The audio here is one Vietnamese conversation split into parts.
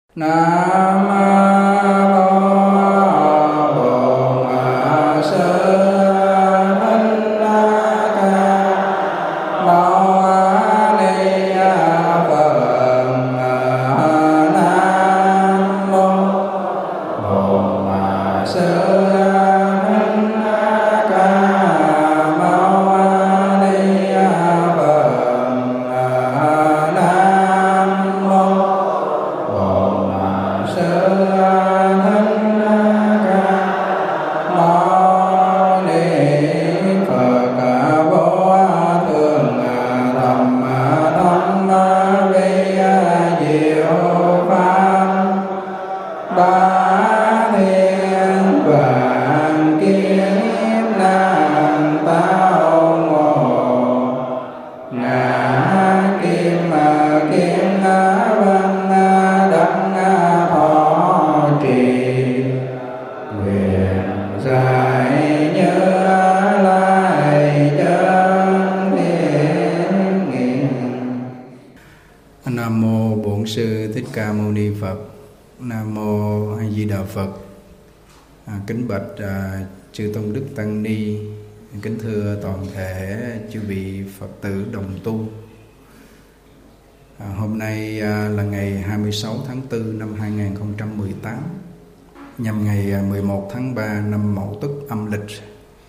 Nam Mô Bổn Sư Thích Ca Mâu Ni Phật. Nam mô A Di Đà Phật. Kính bạch chư tôn đức tăng ni, kính thưa toàn thể chư vị Phật tử đồng tu. Hôm nay là ngày 26 tháng 4 năm 2018, nhằm ngày 11 tháng 3 năm Mậu Tuất âm lịch.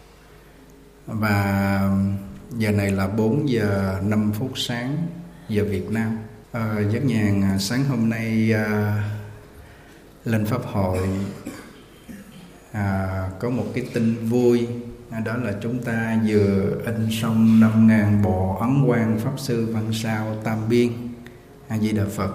Và giờ này là 4 giờ 5 phút sáng giờ Việt Nam. Giác Nhàn sáng hôm nay lên Pháp hội có một cái tin vui, đó là chúng ta vừa in xong 5.000 bộ ấn quan Pháp Sư Văn Sao Tam Biên. A Di Đà Phật.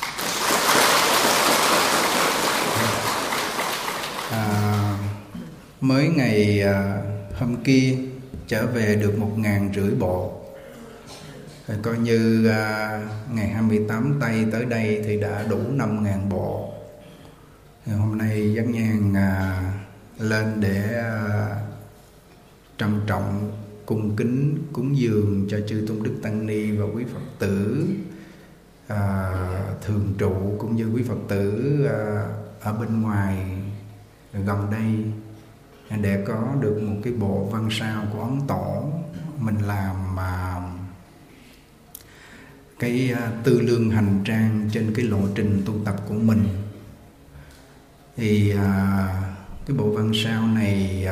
Mới ngày hôm kia trở về được 1.500 bộ. Rồi coi như ngày 28 Tây tới đây thì đã đủ 5.000 bộ. Rồi hôm nay Giác Nhàn lên để trân trọng, cung kính, cúng dường cho chư tôn đức tăng ni và quý Phật tử thường trụ, cũng như quý Phật tử ở bên ngoài gần đây, để có được một cái bộ văn sao của Ấn Tổ. Mình làm cái tư lương hành trang trên cái lộ trình tu tập của mình. Thì cái bộ văn sao này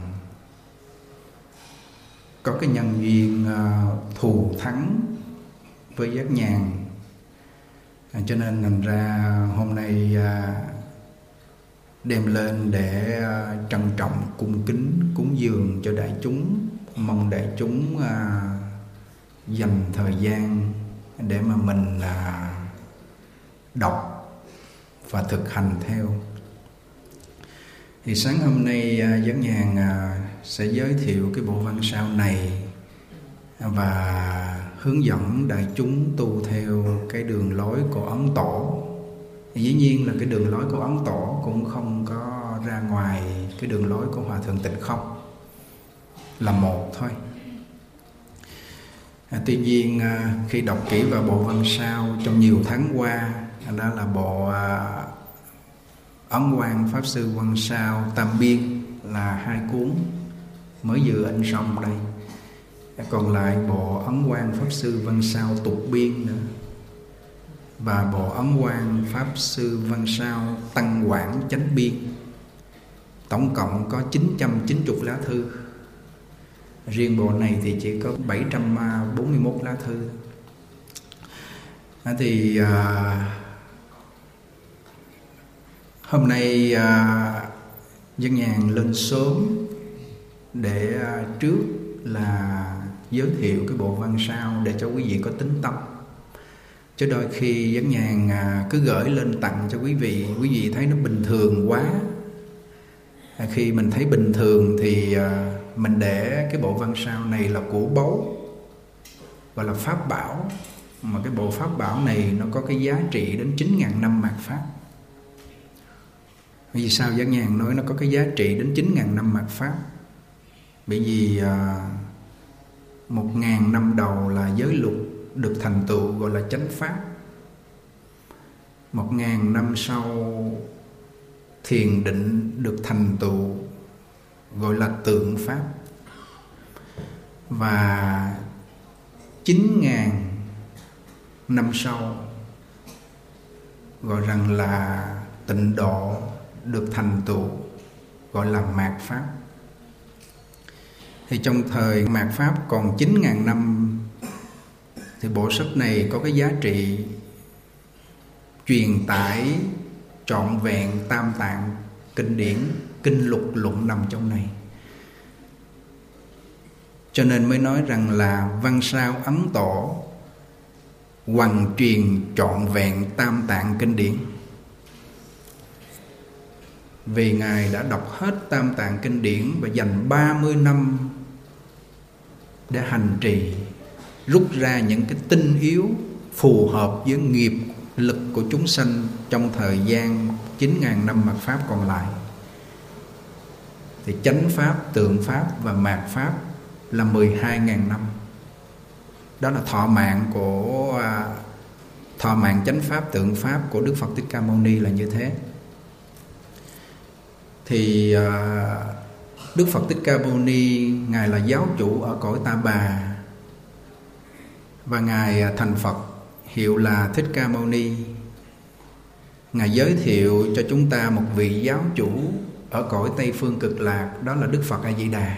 có cái nhân duyên thù thắng với Giác Nhàn, cho nên thành ra hôm nay đem lên để trân trọng, cung kính, cúng dường cho đại chúng. Mong đại chúng dành thời gian để mà mình đọc và thực hành theo. Thì sáng hôm nay Giác Nhàn sẽ giới thiệu cái bộ văn sao này và hướng dẫn đại chúng tu theo cái đường lối của Ấn Tổ. Thì dĩ nhiên là cái đường lối của Ấn Tổ cũng không có ra ngoài cái đường lối của Hòa Thượng Tịnh Không, là một thôi. Tuy nhiên khi đọc kỹ vào bộ văn sao trong nhiều tháng qua, đó là bộ Ấn quan Pháp Sư Văn Sao Tam Biên, là 2 cuốn mới vừa in xong đây. Còn lại bộ Ấn quan Pháp Sư Văn Sao Tục Biên nữa, và bộ Ấn quan Pháp Sư Văn Sao Tăng Quảng Chánh Biên. Tổng cộng có 990 lá thư. Riêng bộ này thì chỉ có 741 lá thư. Thì hôm nay Giác Nhàn lên sớm để trước là giới thiệu cái bộ văn sao để cho quý vị có tính tâm. Chứ đôi khi Giác Nhàn cứ gửi lên tặng cho quý vị thấy nó bình thường quá. Khi mình thấy bình thường thì mình để cái bộ văn sao này là của báu, gọi là pháp bảo. Mà cái bộ pháp bảo này nó có cái giá trị đến 9.000 năm mạt Pháp. Vì sao Giác Nhàn nói nó có cái giá trị đến 9.000 năm mạt Pháp? Bởi vì 1.000 năm đầu là giới luật được thành tựu, gọi là chánh pháp. 1000 năm sau thiền định được thành tựu, gọi là tượng pháp. Và 9000 năm sau gọi rằng là tịnh độ được thành tựu, gọi là mạt pháp. Thì trong thời mạt pháp còn 9000 năm thì bộ sách này có cái giá trị truyền tải trọn vẹn tam tạng kinh điển, kinh lục luận nằm trong này. Cho nên mới nói rằng là văn sao Ấn Tổ hoằng truyền trọn vẹn tam tạng kinh điển. Vì Ngài đã đọc hết tam tạng kinh điển và dành 30 năm để hành trì, rút ra những cái tinh yếu phù hợp với nghiệp lực của chúng sanh trong thời gian 9000 năm mạt pháp còn lại. Thì chánh pháp, tượng pháp và mạt pháp là 12.000 năm. Đó là thọ mạng chánh pháp, tượng pháp của Đức Phật Thích Ca Mâu Ni là như thế. Thì Đức Phật Thích Ca Mâu Ni, Ngài là giáo chủ ở cõi Ta Bà, và Ngài thành Phật hiệu là Thích Ca Mâu Ni. Ngài giới thiệu cho chúng ta một vị giáo chủ ở cõi Tây Phương Cực Lạc, đó là Đức Phật A Di Đà.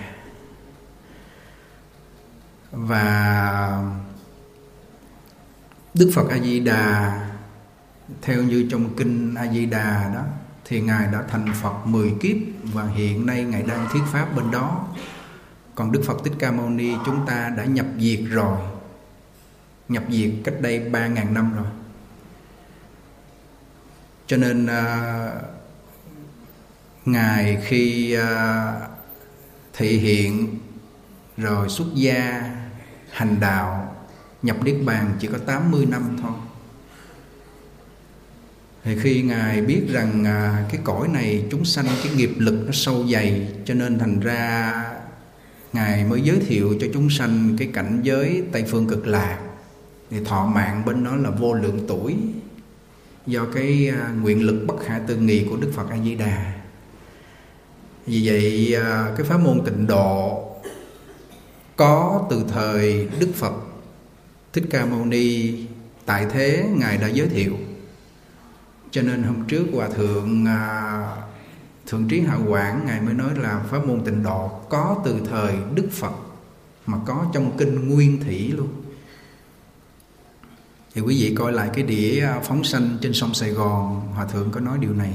Và Đức Phật A Di Đà, theo như trong kinh A Di Đà đó, thì Ngài đã thành Phật 10 kiếp và hiện nay Ngài đang thuyết pháp bên đó. Còn Đức Phật Thích Ca Mâu Ni chúng ta đã nhập diệt rồi, nhập diệt cách đây 3000 năm rồi. Cho nên Ngài khi thị hiện rồi xuất gia hành đạo nhập Niết Bàn chỉ có 80 năm thôi. Thì khi Ngài biết rằng cái cõi này chúng sanh cái nghiệp lực nó sâu dày, cho nên thành ra Ngài mới giới thiệu cho chúng sanh cái cảnh giới Tây Phương Cực Lạc. Thì thọ mạng bên đó là vô lượng tuổi, do cái nguyện lực bất khả tư nghị của Đức Phật A Di Đà. Vì vậy cái pháp môn tịnh độ có từ thời Đức Phật Thích Ca Mâu Ni tại thế Ngài đã giới thiệu. Cho nên hôm trước Hòa Thượng Thượng Trí Hạ Quảng Ngài mới nói là pháp môn tịnh độ có từ thời Đức Phật, mà có trong kinh Nguyên Thủy luôn. Thì quý vị coi lại cái đĩa phóng sanh trên sông Sài Gòn, Hòa Thượng có nói điều này.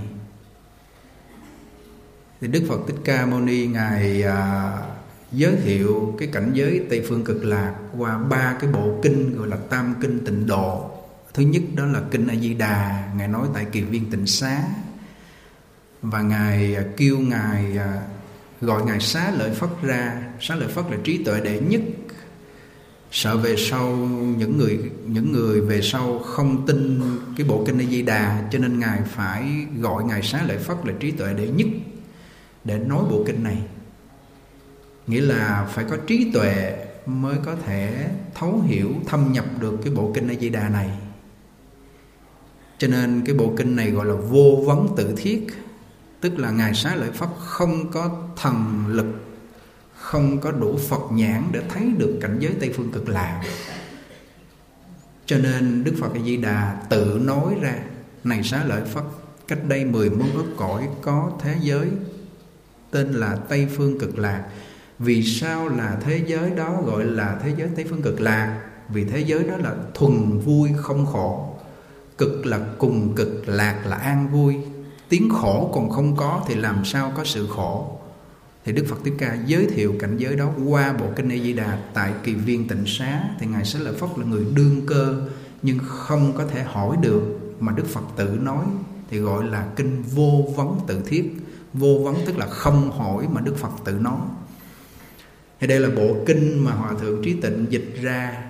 Thì Đức Phật Thích Ca Mâu Ni Ngài giới thiệu cái cảnh giới Tây Phương Cực Lạc qua 3 cái bộ kinh gọi là Tam Kinh Tịnh Độ. Thứ nhất đó là kinh A Di Đà, Ngài nói tại Kỳ Viên Tịnh Xá, và Ngài kêu Ngài gọi Ngài Xá Lợi Phất ra. Xá Lợi Phất là trí tuệ đệ nhất, sợ về sau những người về sau không tin cái bộ kinh A Di Đà, cho nên Ngài phải gọi Ngài Xá Lợi Phất là trí tuệ đệ nhất để nói bộ kinh này. Nghĩa là phải có trí tuệ mới có thể thấu hiểu, thâm nhập được cái bộ kinh A Di Đà này. Cho nên cái bộ kinh này gọi là vô vấn tự thiết, tức là Ngài Xá Lợi Phất không có thần lực, không có đủ Phật nhãn để thấy được cảnh giới Tây Phương Cực Lạc. Cho nên Đức Phật A Di Đà tự nói ra: này Xá Lợi Phất, cách đây 10 muôn ức cõi có thế giới tên là Tây Phương Cực Lạc. Vì sao là thế giới đó gọi là thế giới Tây Phương Cực Lạc? Vì thế giới đó là thuần vui không khổ. Cực là cùng cực, lạc là an vui. Tiếng khổ còn không có thì làm sao có sự khổ? Thì Đức Phật Thích Ca giới thiệu cảnh giới đó qua bộ kinh A Di Đà tại Kỳ Viên Tịnh Xá. Thì Ngài Xá Lợi Phất là người đương cơ nhưng không có thể hỏi được, mà Đức Phật tự nói, thì gọi là kinh vô vấn tự thiết. Vô vấn tức là không hỏi mà Đức Phật tự nói. Thì đây là bộ kinh mà Hòa Thượng Trí Tịnh dịch ra,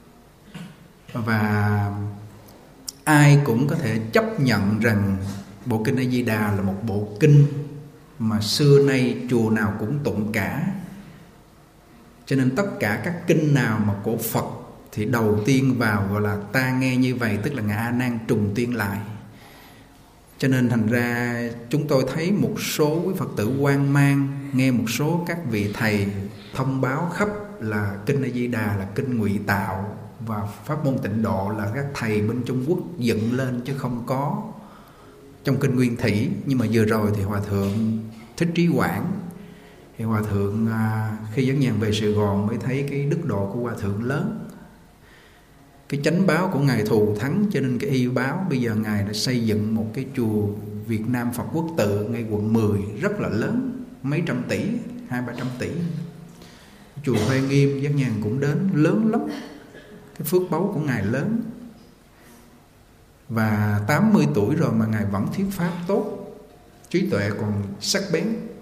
và ai cũng có thể chấp nhận rằng bộ kinh A Di Đà là một bộ kinh mà xưa nay chùa nào cũng tụng cả. Cho nên tất cả các kinh nào mà của Phật thì đầu tiên vào gọi là ta nghe như vậy, tức là Ngài A Nan trùng tiên lại. Cho nên thành ra chúng tôi thấy một số quý Phật tử hoang mang, nghe một số các vị thầy thông báo khắp là kinh A Di Đà là kinh ngụy tạo và pháp môn tịnh độ là các thầy bên Trung Quốc dựng lên chứ không có trong kinh Nguyên Thủy. Nhưng mà vừa rồi thì Hòa Thượng Thích Trí Quảng, thì Hòa Thượng khi dẫn nhàn về Sài Gòn mới thấy cái đức độ của Hòa Thượng lớn, cái chánh báo của Ngài thù thắng, cho nên cái y báo bây giờ Ngài đã xây dựng một cái chùa Việt Nam Phật Quốc Tự ngay quận 10 rất là lớn, mấy trăm tỷ, 200-300 tỷ. Chùa Huệ Nghiêm Giác Nhàn cũng đến, lớn lắm. Cái phước báu của Ngài lớn. Và 80 tuổi rồi mà Ngài vẫn thuyết pháp tốt, trí tuệ còn sắc bén.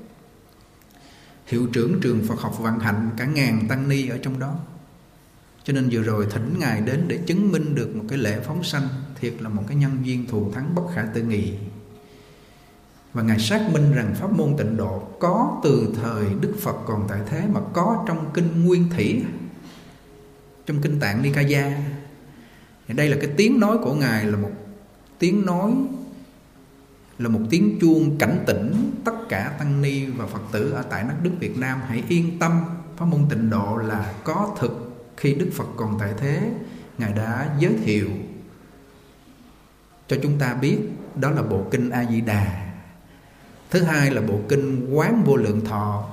Hiệu trưởng trường Phật học Vạn Hạnh, cả ngàn tăng ni ở trong đó. Cho nên vừa rồi thỉnh Ngài đến để chứng minh được một cái lễ phóng sanh, thiệt là một cái nhân duyên thù thắng bất khả tư nghị. Và Ngài xác minh rằng pháp môn tịnh độ có từ thời Đức Phật còn tại thế, mà có trong kinh Nguyên Thủy, trong kinh Tạng Nikaya. Thì đây là cái tiếng nói của Ngài, là một tiếng nói, là một tiếng chuông cảnh tỉnh tất cả tăng ni và Phật tử ở tại đất nước Việt Nam. Hãy yên tâm, pháp môn tịnh độ là có thực. Khi Đức Phật còn tại thế, Ngài đã giới thiệu cho chúng ta biết, đó là bộ kinh A Di Đà. Thứ hai là bộ kinh Quán Vô Lượng Thọ.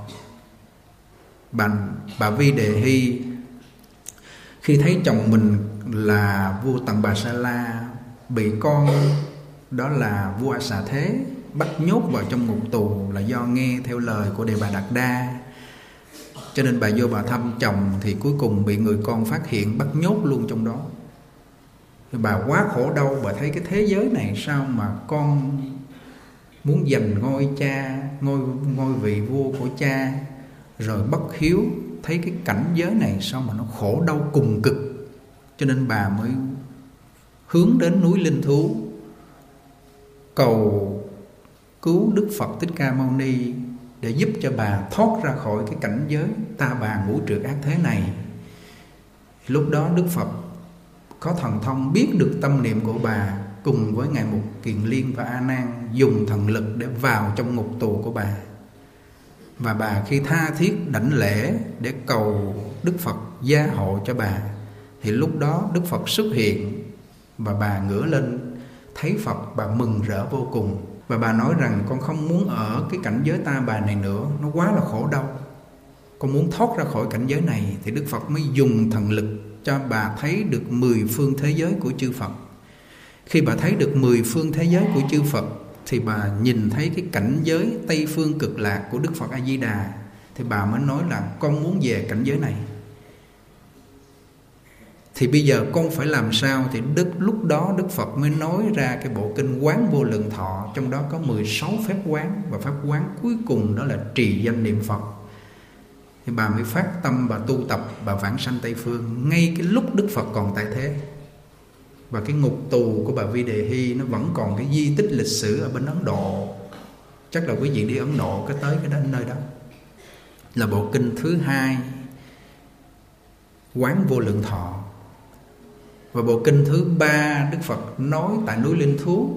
Bà Vi Đề Hy khi thấy chồng mình là vua Tần Bà Sa La bị con, đó là vua A Xà Thế, bắt nhốt vào trong ngục tù là do nghe theo lời của Đề Bà Đạt Đa. Cho nên bà vô bà thăm chồng thì cuối cùng bị người con phát hiện bắt nhốt luôn trong đó. Thì bà quá khổ đau, bà thấy cái thế giới này sao mà con muốn giành ngôi cha, ngôi vị vua của cha, rồi bất hiếu, thấy cái cảnh giới này sao mà nó khổ đau cùng cực. Cho nên bà mới hướng đến núi Linh Thú cầu cứu Đức Phật Thích Ca Mâu Ni để giúp cho bà thoát ra khỏi cái cảnh giới ta bà ngũ trược ác thế này. Lúc đó Đức Phật có thần thông biết được tâm niệm của bà, cùng với Ngài Mục Kiền Liên và A Nan dùng thần lực để vào trong ngục tù của bà. Và bà khi tha thiết đảnh lễ để cầu Đức Phật gia hộ cho bà, thì lúc đó Đức Phật xuất hiện và bà ngửa lên thấy Phật, bà mừng rỡ vô cùng. Và bà nói rằng con không muốn ở cái cảnh giới ta bà này nữa, nó quá là khổ đau, con muốn thoát ra khỏi cảnh giới này. Thì Đức Phật mới dùng thần lực cho bà thấy được 10 phương thế giới của chư Phật. Khi bà thấy được 10 phương thế giới của chư Phật thì bà nhìn thấy cái cảnh giới Tây Phương Cực Lạc của Đức Phật A Di Đà. Thì bà mới nói là con muốn về cảnh giới này. Thì bây giờ con phải làm sao? Thì lúc đó Đức Phật mới nói ra cái bộ kinh Quán Vô Lượng Thọ. Trong đó có 16 phép quán, và pháp quán cuối cùng đó là trì danh niệm Phật. Thì bà mới phát tâm và tu tập, bà vãng sanh Tây Phương ngay cái lúc Đức Phật còn tại thế. Và cái ngục tù của bà Vi Đề Hy nó vẫn còn cái di tích lịch sử ở bên Ấn Độ. Chắc là quý vị đi Ấn Độ có tới cái nơi đó. Là bộ kinh thứ hai, Quán Vô Lượng Thọ. Và bộ kinh thứ ba Đức Phật nói tại núi Linh Thú,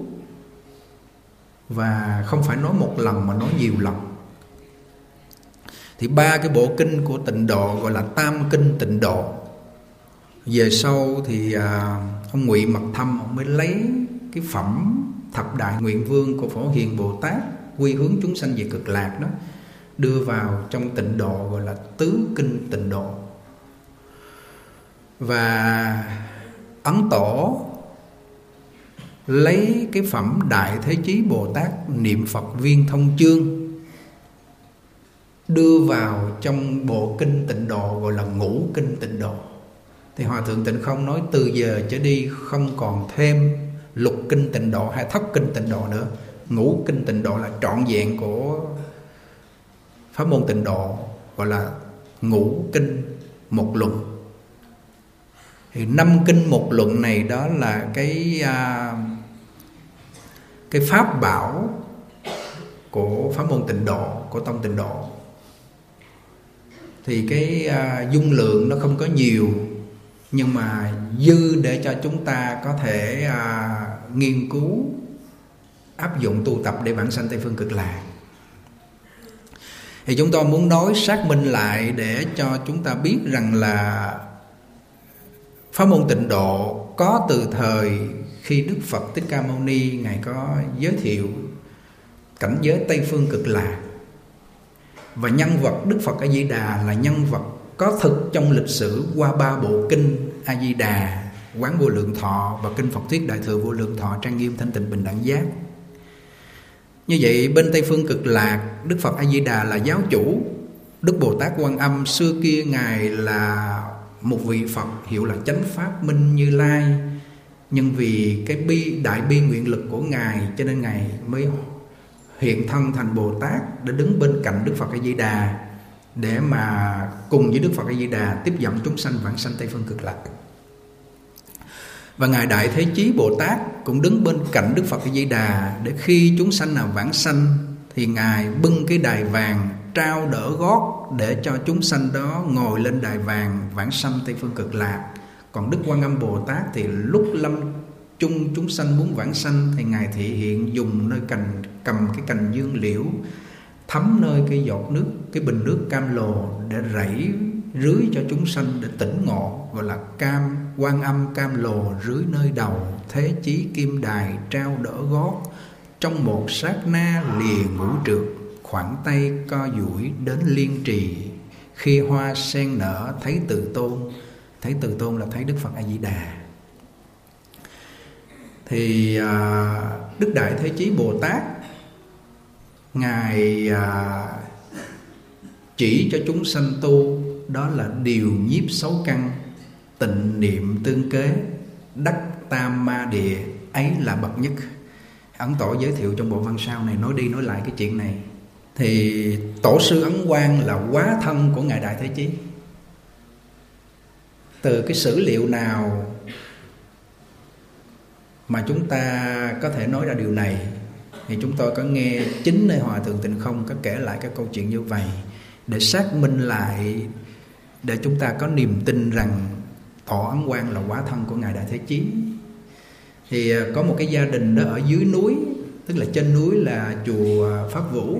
và không phải nói một lần mà nói nhiều lần. Thì ba cái bộ kinh của tịnh độ gọi là Tam Kinh Tịnh Độ. Về sau thì ông Ngụy Mật Thâm ông mới lấy cái phẩm Thập Đại Nguyện Vương của Phổ Hiền Bồ Tát quy hướng chúng sanh về Cực Lạc đó, đưa vào trong tịnh độ gọi là Tứ Kinh Tịnh Độ. Và Ấn Tổ lấy cái phẩm Đại Thế Chí Bồ Tát Niệm Phật Viên Thông Chương đưa vào trong bộ kinh tịnh độ gọi là Ngũ Kinh Tịnh Độ. Thì Hòa Thượng Tịnh Không nói từ giờ trở đi không còn thêm Lục Kinh Tịnh Độ hay Thất Kinh Tịnh Độ nữa. Ngũ Kinh Tịnh Độ là trọn vẹn của pháp môn tịnh độ, gọi là Ngũ Kinh Một Luận. Thì 5 kinh một luận này đó là cái pháp bảo của pháp môn tịnh độ, của tông tịnh độ. Thì cái dung lượng nó không có nhiều, nhưng mà dư để cho chúng ta có thể nghiên cứu áp dụng tu tập để vãng sanh Tây Phương Cực Lạc. Thì chúng tôi muốn nói xác minh lại để cho chúng ta biết rằng là pháp môn Tịnh Độ có từ thời khi Đức Phật Thích Ca Mâu Ni Ngài có giới thiệu cảnh giới Tây Phương Cực Lạc, và nhân vật Đức Phật A Di Đà là nhân vật có thực trong lịch sử qua 3 bộ kinh A Di Đà, Quán Vô Lượng Thọ và kinh Phật Thuyết Đại Thừa Vô Lượng Thọ, Trang Nghiêm Thanh Tịnh Bình Đẳng Giác. Như vậy bên Tây Phương Cực Lạc, Đức Phật A Di Đà là giáo chủ, Đức Bồ Tát Quan Âm xưa kia Ngài là một vị Phật hiệu là Chánh Pháp Minh Như Lai, nhưng vì cái đại bi nguyện lực của Ngài cho nên Ngài mới hiện thân thành Bồ Tát để đứng bên cạnh Đức Phật A Di Đà để mà cùng với Đức Phật A Di Đà tiếp dẫn chúng sanh vãng sanh Tây Phương Cực Lạc. Và Ngài Đại Thế Chí Bồ Tát cũng đứng bên cạnh Đức Phật A Di Đà để khi chúng sanh nào vãng sanh thì Ngài bưng cái đài vàng trao đỡ gót để cho chúng sanh đó ngồi lên đài vàng vãng sanh Tây Phương Cực Lạc. Còn Đức Quan Âm Bồ Tát thì lúc lâm chung chúng sanh muốn vãng sanh thì Ngài thị hiện dùng nơi cầm cái cành dương liễu thấm nơi cái giọt nước, cái bình nước cam lồ để rảy rưới cho chúng sanh để tỉnh ngộ, gọi là Quan Âm cam lồ rưới nơi đầu, thế chí kim đài trao đỡ gót, trong một sát na lìa ngũ trượt, khoảng tay co duỗi đến liên trì, khi hoa sen nở thấy Từ Tôn. Thấy Từ Tôn là thấy Đức Phật A Di Đà. Thì Đức Đại Thế Chí Bồ Tát Ngài chỉ cho chúng sanh tu, đó là điều nhiếp xấu căn, tịnh niệm tương kế, đắc tam ma địa, ấy là bậc nhất. Ấn Tổ giới thiệu trong bộ văn sao này nói đi nói lại cái chuyện này. Thì Tổ sư Ấn Quang là hóa thân của Ngài Đại Thế Chí. Từ cái sử liệu nào mà chúng ta có thể nói ra điều này? Thì chúng tôi có nghe chính nơi Hòa Thượng Tịnh Không có kể lại các câu chuyện như vậy để xác minh lại, để chúng ta có niềm tin rằng Tổ Ấn Quang là hóa thân của Ngài Đại Thế Chí. Thì có một cái gia đình đó ở dưới núi, tức là trên núi là chùa Pháp Vũ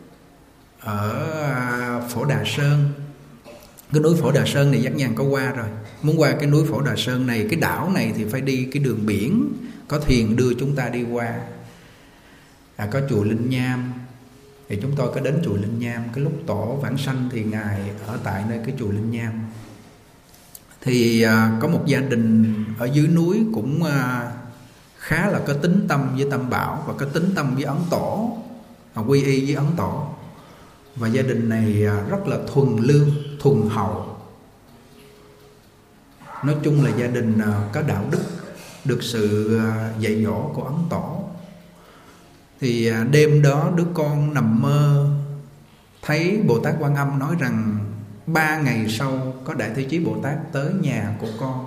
ở Phổ Đà Sơn. Cái núi Phổ Đà Sơn này Giác Nhàn có qua rồi. Muốn qua cái núi Phổ Đà Sơn này, cái đảo này thì phải đi cái đường biển, có thuyền đưa chúng ta đi qua. Có chùa Linh Nham, thì chúng tôi có đến chùa Linh Nham. Cái lúc Tổ vãng sanh thì Ngài ở tại nơi cái chùa Linh Nham. Thì có một gia đình ở dưới núi cũng khá là có tín tâm với Tam Bảo và có tín tâm với Ấn Tổ, quy y với Ấn Tổ. Và gia đình này rất là thuần lương, thuần hậu. Nói chung là gia đình có đạo đức, được sự dạy dỗ của Ấn Tổ. Thì đêm đó đứa con nằm mơ thấy Bồ Tát Quan Âm nói rằng 3 ngày sau có Đại Thế Chí Bồ Tát tới nhà của con.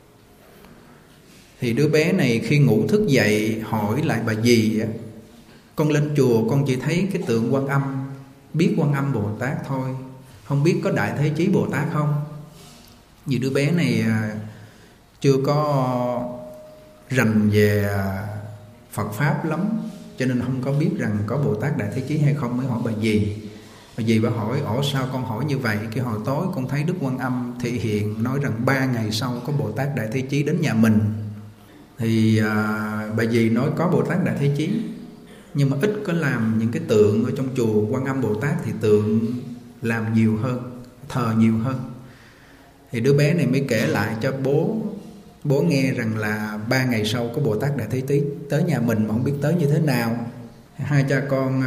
Thì đứa bé này khi ngủ thức dậy hỏi lại bà dì: con lên chùa con chỉ thấy cái tượng Quan Âm, biết Quan Âm Bồ Tát thôi, không biết có Đại Thế Chí Bồ Tát không? Vì đứa bé này chưa có rành về Phật Pháp lắm, cho nên không có biết rằng có Bồ Tát Đại Thế Chí hay không, mới hỏi bà dì. Bà dì bà hỏi: ủa sao con hỏi như vậy? Cái hồi tối con thấy Đức Quan Âm thị hiện nói rằng 3 ngày sau có Bồ Tát Đại Thế Chí đến nhà mình. Thì bà dì nói có Bồ Tát Đại Thế Chí, nhưng mà ít có làm những cái tượng ở trong chùa Quan Âm Bồ Tát, thì tượng làm nhiều hơn, thờ nhiều hơn. Thì đứa bé này mới kể lại cho bố nghe rằng là 3 ngày sau có Bồ Tát Đại Thế Chí tới nhà mình mà không biết tới như thế nào. Hai cha con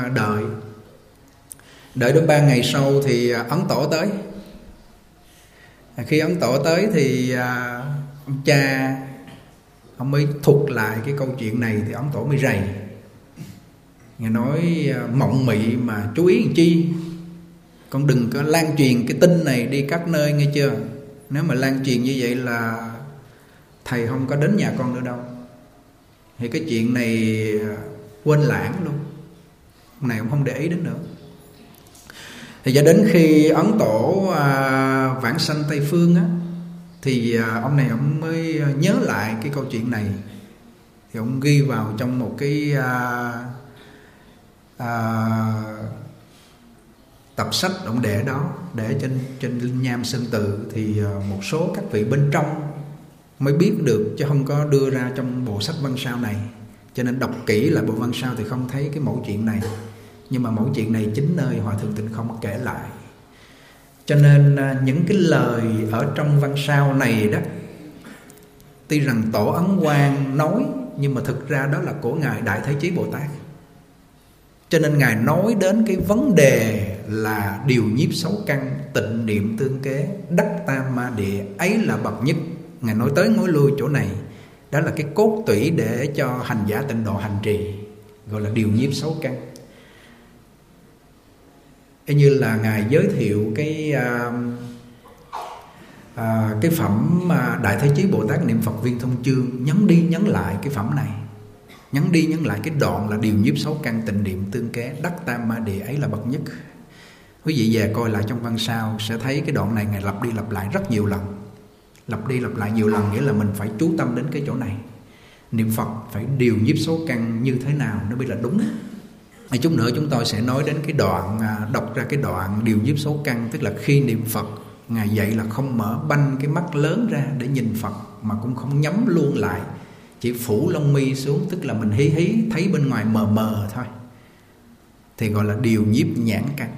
đợi đến 3 ngày sau thì Ấn Tổ tới. Khi Ấn Tổ tới thì ông cha ông mới thuật lại cái câu chuyện này, thì Ấn Tổ mới rầy. Ngài nói: mộng mị mà chú ý làm chi, con đừng có lan truyền cái tin này đi các nơi, nghe chưa? Nếu mà lan truyền như vậy là thầy không có đến nhà con nữa đâu. Thì cái chuyện này quên lãng luôn, ông này ông không để ý đến nữa. Thì cho đến khi Ấn Tổ vãng sanh Tây Phương á, thì ông này ông mới nhớ lại cái câu chuyện này. thì ông ghi vào trong một cái tập sách ông để đó, để trên linh nham sơn tự, thì một số các vị bên trong mới biết được, chứ không có đưa ra trong bộ sách văn sao này. Cho nên đọc kỹ lại bộ văn sao thì không thấy cái mẫu chuyện này. Nhưng mà mẫu chuyện này chính nơi Hòa Thượng Tịnh Không kể lại. Cho nên những cái lời ở trong văn sao này đó, tuy rằng Tổ Ấn Quang nói, nhưng mà thực ra đó là của Ngài Đại Thế Chí Bồ Tát. Cho nên Ngài nói đến cái vấn đề là điều nhiếp xấu căn, tịnh niệm tương kế, đắc tam ma địa, ấy là bậc nhất. Ngài nói tới nói lui chỗ này. Đó là cái cốt tủy để cho hành giả tịnh độ hành trì, gọi là điều nhiếp xấu căn. Y như là Ngài giới thiệu cái phẩm Đại Thế Chí Bồ Tát niệm Phật Viên Thông Chương, nhấn đi nhấn lại cái phẩm này, nhấn đi nhấn lại cái đoạn là điều nhiếp xấu căn, tịnh niệm tương kế, đắc tam ma địa, ấy là bậc nhất. Quý vị về coi lại trong văn sao sẽ thấy cái đoạn này Ngài lặp đi lặp lại rất nhiều lần. Lặp đi lặp lại nhiều lần nghĩa là mình phải chú tâm đến cái chỗ này. Niệm Phật phải điều nhiếp xấu căn như thế nào nó mới là đúng. Chút nữa chúng tôi sẽ nói đến cái đoạn, đọc ra cái đoạn điều nhiếp xấu căn. Tức là khi niệm Phật, Ngài dạy là không mở banh cái mắt lớn ra để nhìn Phật, mà cũng không nhắm luôn lại, chỉ phủ lông mi xuống. Tức là mình hí hí thấy bên ngoài mờ mờ thôi, thì gọi là điều nhiếp nhãn căn.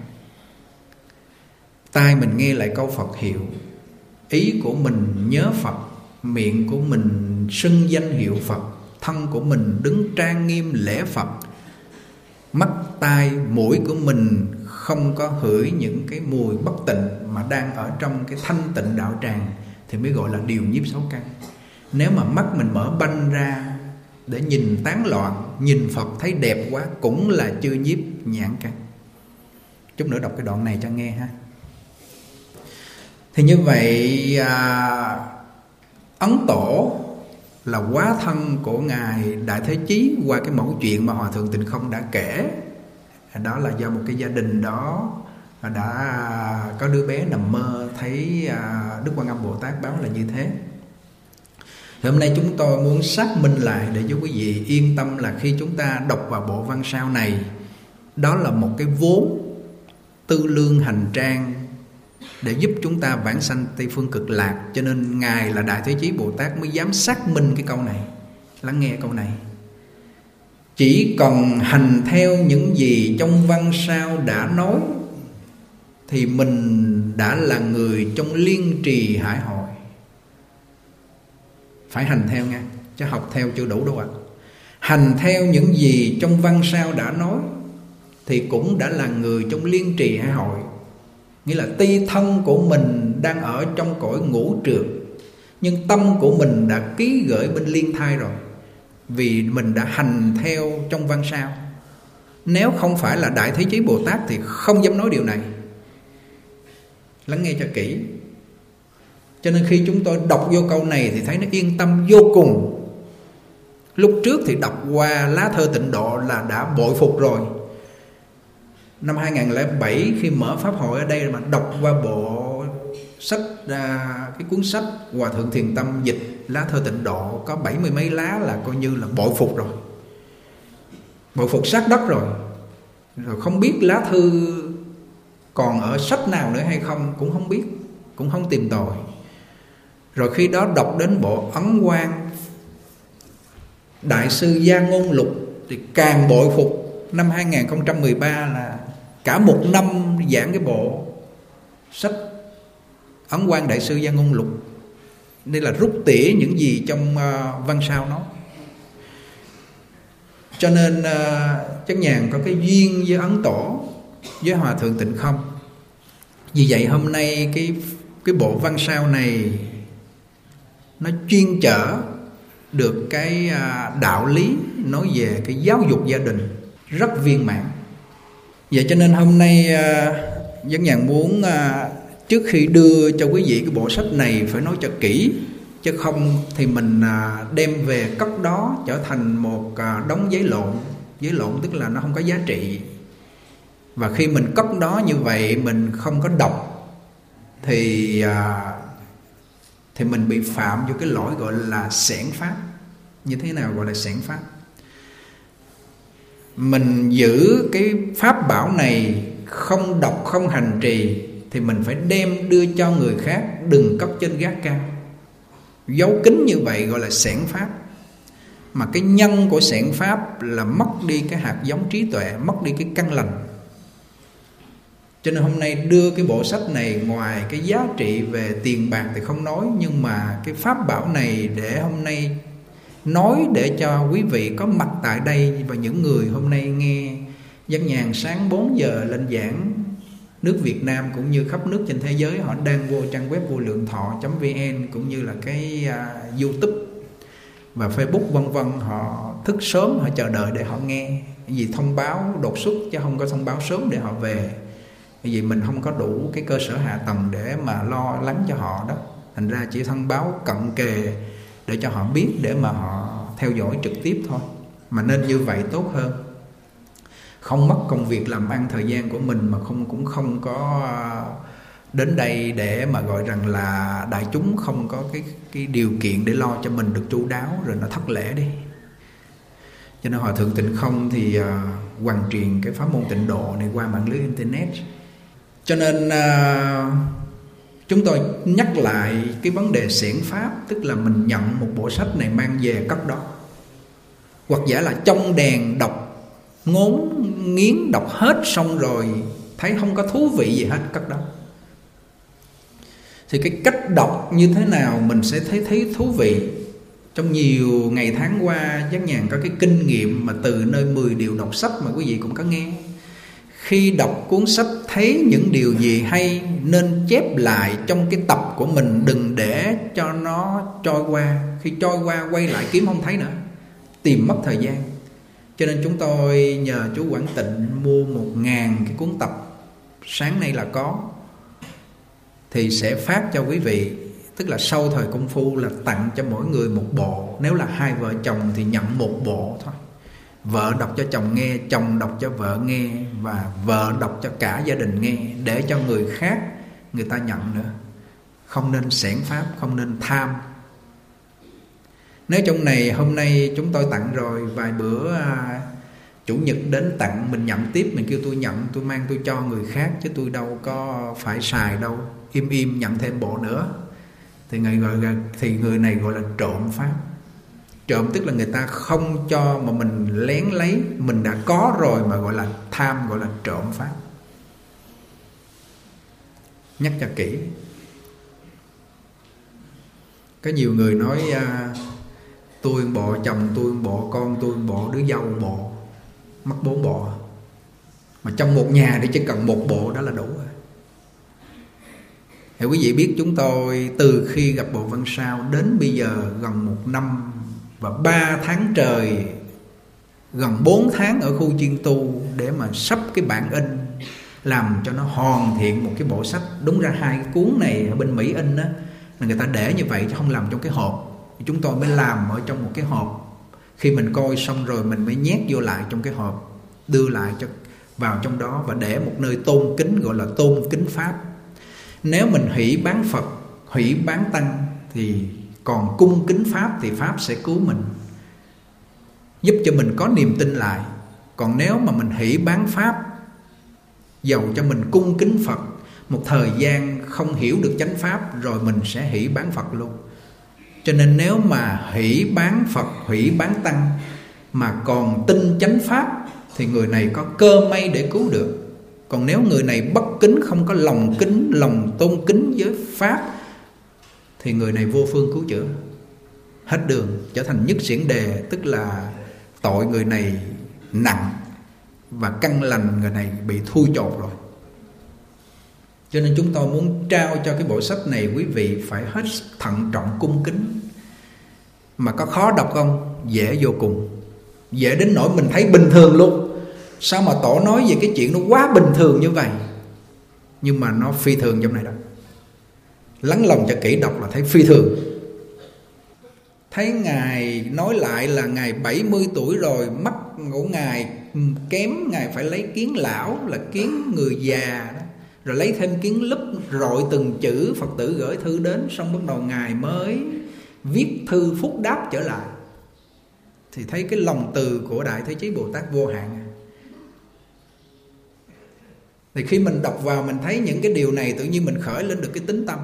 Tai mình nghe lại câu Phật hiệu, ý của mình nhớ Phật, miệng của mình xưng danh hiệu Phật, thân của mình đứng trang nghiêm lễ Phật, mắt tai mũi của mình không có hửi những cái mùi bất tịnh mà đang ở trong cái thanh tịnh đạo tràng, thì mới gọi là điều nhiếp xấu căn. Nếu mà mắt mình mở banh ra để nhìn tán loạn, nhìn Phật thấy đẹp quá, cũng là chưa nhiếp nhãn căn. Chút nữa đọc cái đoạn này cho nghe ha. Thì như vậy Ấn Tổ là hóa thân của Ngài Đại Thế Chí qua cái mẫu chuyện mà Hòa Thượng Tịnh Không đã kể. Đó là do một cái gia đình đó đã có đứa bé nằm mơ thấy Đức Quan Âm Bồ Tát báo là như thế. Thì hôm nay chúng tôi muốn xác minh lại để cho quý vị yên tâm là khi chúng ta đọc vào bộ văn sao này, đó là một cái vốn tư lương hành trang để giúp chúng ta vãng sanh Tây Phương Cực Lạc. Cho nên Ngài là Đại Thế Chí Bồ Tát mới dám xác minh cái câu này. Lắng nghe câu này. Chỉ cần hành theo những gì trong văn sao đã nói thì mình đã là người trong liên trì hải hội. Phải hành theo nha, chứ học theo chưa đủ đâu ạ. Hành theo những gì trong văn sao đã nói thì cũng đã là người trong liên trì hải hội. Nghĩa là tuy thân của mình đang ở trong cõi ngũ trượt, nhưng tâm của mình đã ký gửi bên liên thai rồi, vì mình đã hành theo trong văn sao. Nếu không phải là Đại Thế Chí Bồ Tát thì không dám nói điều này. Lắng nghe cho kỹ. Cho nên khi chúng tôi đọc vô câu này thì thấy nó yên tâm vô cùng. Lúc trước thì đọc qua lá thơ Tịnh Độ là đã bội phục rồi. Năm 2007 khi mở pháp hội ở đây mà đọc qua bộ sách, cái cuốn sách Hòa Thượng Thiền Tâm dịch lá thơ Tịnh Độ có 70 mấy lá là coi như là bội phục rồi. Bội phục sát đất rồi. Rồi không biết lá thư còn ở sách nào nữa hay không cũng không biết, cũng không tìm tòi. Rồi khi đó đọc đến bộ Ấn Quang Đại sư Gia Ngôn Lục thì càng bội phục. Năm 2013 là cả một năm giảng cái bộ sách Ấn Quang Đại sư Gia Ngôn Lục. Đây là rút tỉa những gì trong văn sao nói. Cho nên Chánh Nhàn có cái duyên với Ấn Tổ, với Hòa Thượng Tịnh Không. Vì vậy hôm nay cái bộ văn sao này nó chuyên chở được cái đạo lý nói về cái giáo dục gia đình rất viên mãn. Vậy cho nên hôm nay Chánh Nhàn muốn trước khi đưa cho quý vị cái bộ sách này phải nói cho kỹ, chứ không thì mình đem về cất đó trở thành một đống giấy lộn. Giấy lộn tức là nó không có giá trị. Và khi mình cất đó như vậy mình không có đọc thì mình bị phạm vô cái lỗi gọi là xẻng pháp. Như thế nào gọi là xẻng pháp? Mình giữ cái pháp bảo này không đọc, không hành trì, thì mình phải đem đưa cho người khác, đừng cất trên gác cao. Giấu kín như vậy gọi là xẻng pháp. Mà cái nhân của xẻng pháp là mất đi cái hạt giống trí tuệ, mất đi cái căn lành. Cho nên hôm nay đưa cái bộ sách này, ngoài cái giá trị về tiền bạc thì không nói, nhưng mà cái pháp bảo này để hôm nay nói để cho quý vị có mặt tại đây, và những người hôm nay nghe Giác Nhàn sáng 4 giờ lên giảng, nước Việt Nam cũng như khắp nước trên thế giới, họ đang vô trang web vô lượng thọ.vn cũng như là cái YouTube và Facebook vân vân. Họ thức sớm, họ chờ đợi để họ nghe, vì thông báo đột xuất chứ không có thông báo sớm để họ về. Vì mình không có đủ cái cơ sở hạ tầng để mà lo lắng cho họ đó, thành ra chỉ thông báo cận kề để cho họ biết, để mà họ theo dõi trực tiếp thôi. Mà nên như vậy tốt hơn, không mất công việc làm ăn thời gian của mình, mà cũng không có đến đây để mà gọi rằng là đại chúng không có cái điều kiện để lo cho mình được chu đáo, rồi nó thất lễ đi. Cho nên Hòa Thượng Tịnh Không thì hoàn truyền cái pháp môn tịnh độ này qua mạng lưới internet. Cho nên chúng tôi nhắc lại cái vấn đề xiển pháp, tức là mình nhận một bộ sách này mang về cất đó, hoặc giả là trong đèn đọc ngốn nghiến, đọc hết xong rồi thấy không có thú vị gì hết, cất đó. Thì cái cách đọc như thế nào mình sẽ thấy thú vị. Trong nhiều ngày tháng qua, Giác Nhàn có cái kinh nghiệm mà từ nơi 10 điều đọc sách mà quý vị cũng có nghe. Khi đọc cuốn sách thấy những điều gì hay nên chép lại trong cái tập của mình, đừng để cho nó trôi qua. Khi trôi qua quay lại kiếm không thấy nữa, tìm mất thời gian. Cho nên chúng tôi nhờ chú Quảng Tịnh mua 1000 cái cuốn tập, sáng nay là có, thì sẽ phát cho quý vị. Tức là sau thời công phu là tặng cho mỗi người một bộ. Nếu là 2 vợ chồng thì nhận một bộ thôi. Vợ đọc cho chồng nghe, chồng đọc cho vợ nghe, và vợ đọc cho cả gia đình nghe, để cho người khác người ta nhận nữa. Không nên xẻng pháp, không nên tham. Nếu trong này hôm nay chúng tôi tặng rồi, vài bữa Chủ nhật đến tặng, mình nhận tiếp, mình kêu tôi nhận, tôi mang tôi cho người khác, chứ tôi đâu có phải xài đâu. Im nhận thêm bộ nữa, thì người này gọi là trộm pháp. Trộm tức là người ta không cho mà mình lén lấy, mình đã có rồi mà gọi là tham, gọi là trộm pháp. Nhắc cho kỹ. Có nhiều người nói tôi bộ, chồng tôi bộ, con tôi bộ, đứa dâu bộ, mất 4 bộ. Mà trong một nhà thì chỉ cần 1 bộ đó là đủ rồi. Thì quý vị biết chúng tôi từ khi gặp Bộ Văn Sao đến bây giờ gần 1 năm và 3 tháng trời, gần 4 tháng ở khu chuyên tu để mà sắp cái bản in, làm cho nó hoàn thiện một cái bộ sách. Đúng ra 2 cái cuốn này ở bên Mỹ in đó, là người ta để như vậy chứ không làm trong cái hộp. Chúng tôi mới làm ở trong một cái hộp. Khi mình coi xong rồi mình mới nhét vô lại trong cái hộp, đưa lại cho vào trong đó và để một nơi tôn kính, gọi là tôn kính Pháp. Nếu mình hỷ bán Phật, hỷ bán Tăng thì còn cung kính Pháp thì Pháp sẽ cứu mình, giúp cho mình có niềm tin lại. Còn nếu mà mình hỷ bán Pháp, dầu cho mình cung kính Phật, một thời gian không hiểu được chánh Pháp rồi mình sẽ hỷ bán Phật luôn. Cho nên nếu mà hỷ bán Phật, hỷ bán Tăng mà còn tin chánh Pháp thì người này có cơ may để cứu được. Còn nếu người này bất kính, không có lòng kính, lòng tôn kính với Pháp thì người này vô phương cứu chữa, hết đường, trở thành nhất xiển đề. Tức là tội người này nặng và căn lành người này bị thui chột rồi. Cho nên chúng tôi muốn trao cho cái bộ sách này, quý vị phải hết thận trọng cung kính. Mà có khó đọc không? Dễ vô cùng. Dễ đến nỗi mình thấy bình thường luôn. Sao mà tổ nói về cái chuyện nó quá bình thường như vậy? Nhưng mà nó phi thường trong này đó. Lắng lòng cho kỹ đọc là thấy phi thường. Thấy Ngài nói lại là Ngài 70 tuổi rồi, mắt của Ngài kém, Ngài phải lấy kiến lão là kiến người già đó, rồi lấy thêm kiến lúp rọi từng chữ, Phật tử gửi thư đến, xong bắt đầu Ngài mới viết thư phúc đáp trở lại. thì thấy cái lòng từ của Đại Thế Chí Bồ Tát vô hạn. Thì khi mình đọc vào mình thấy những cái điều này, tự nhiên mình khởi lên được cái tính tâm.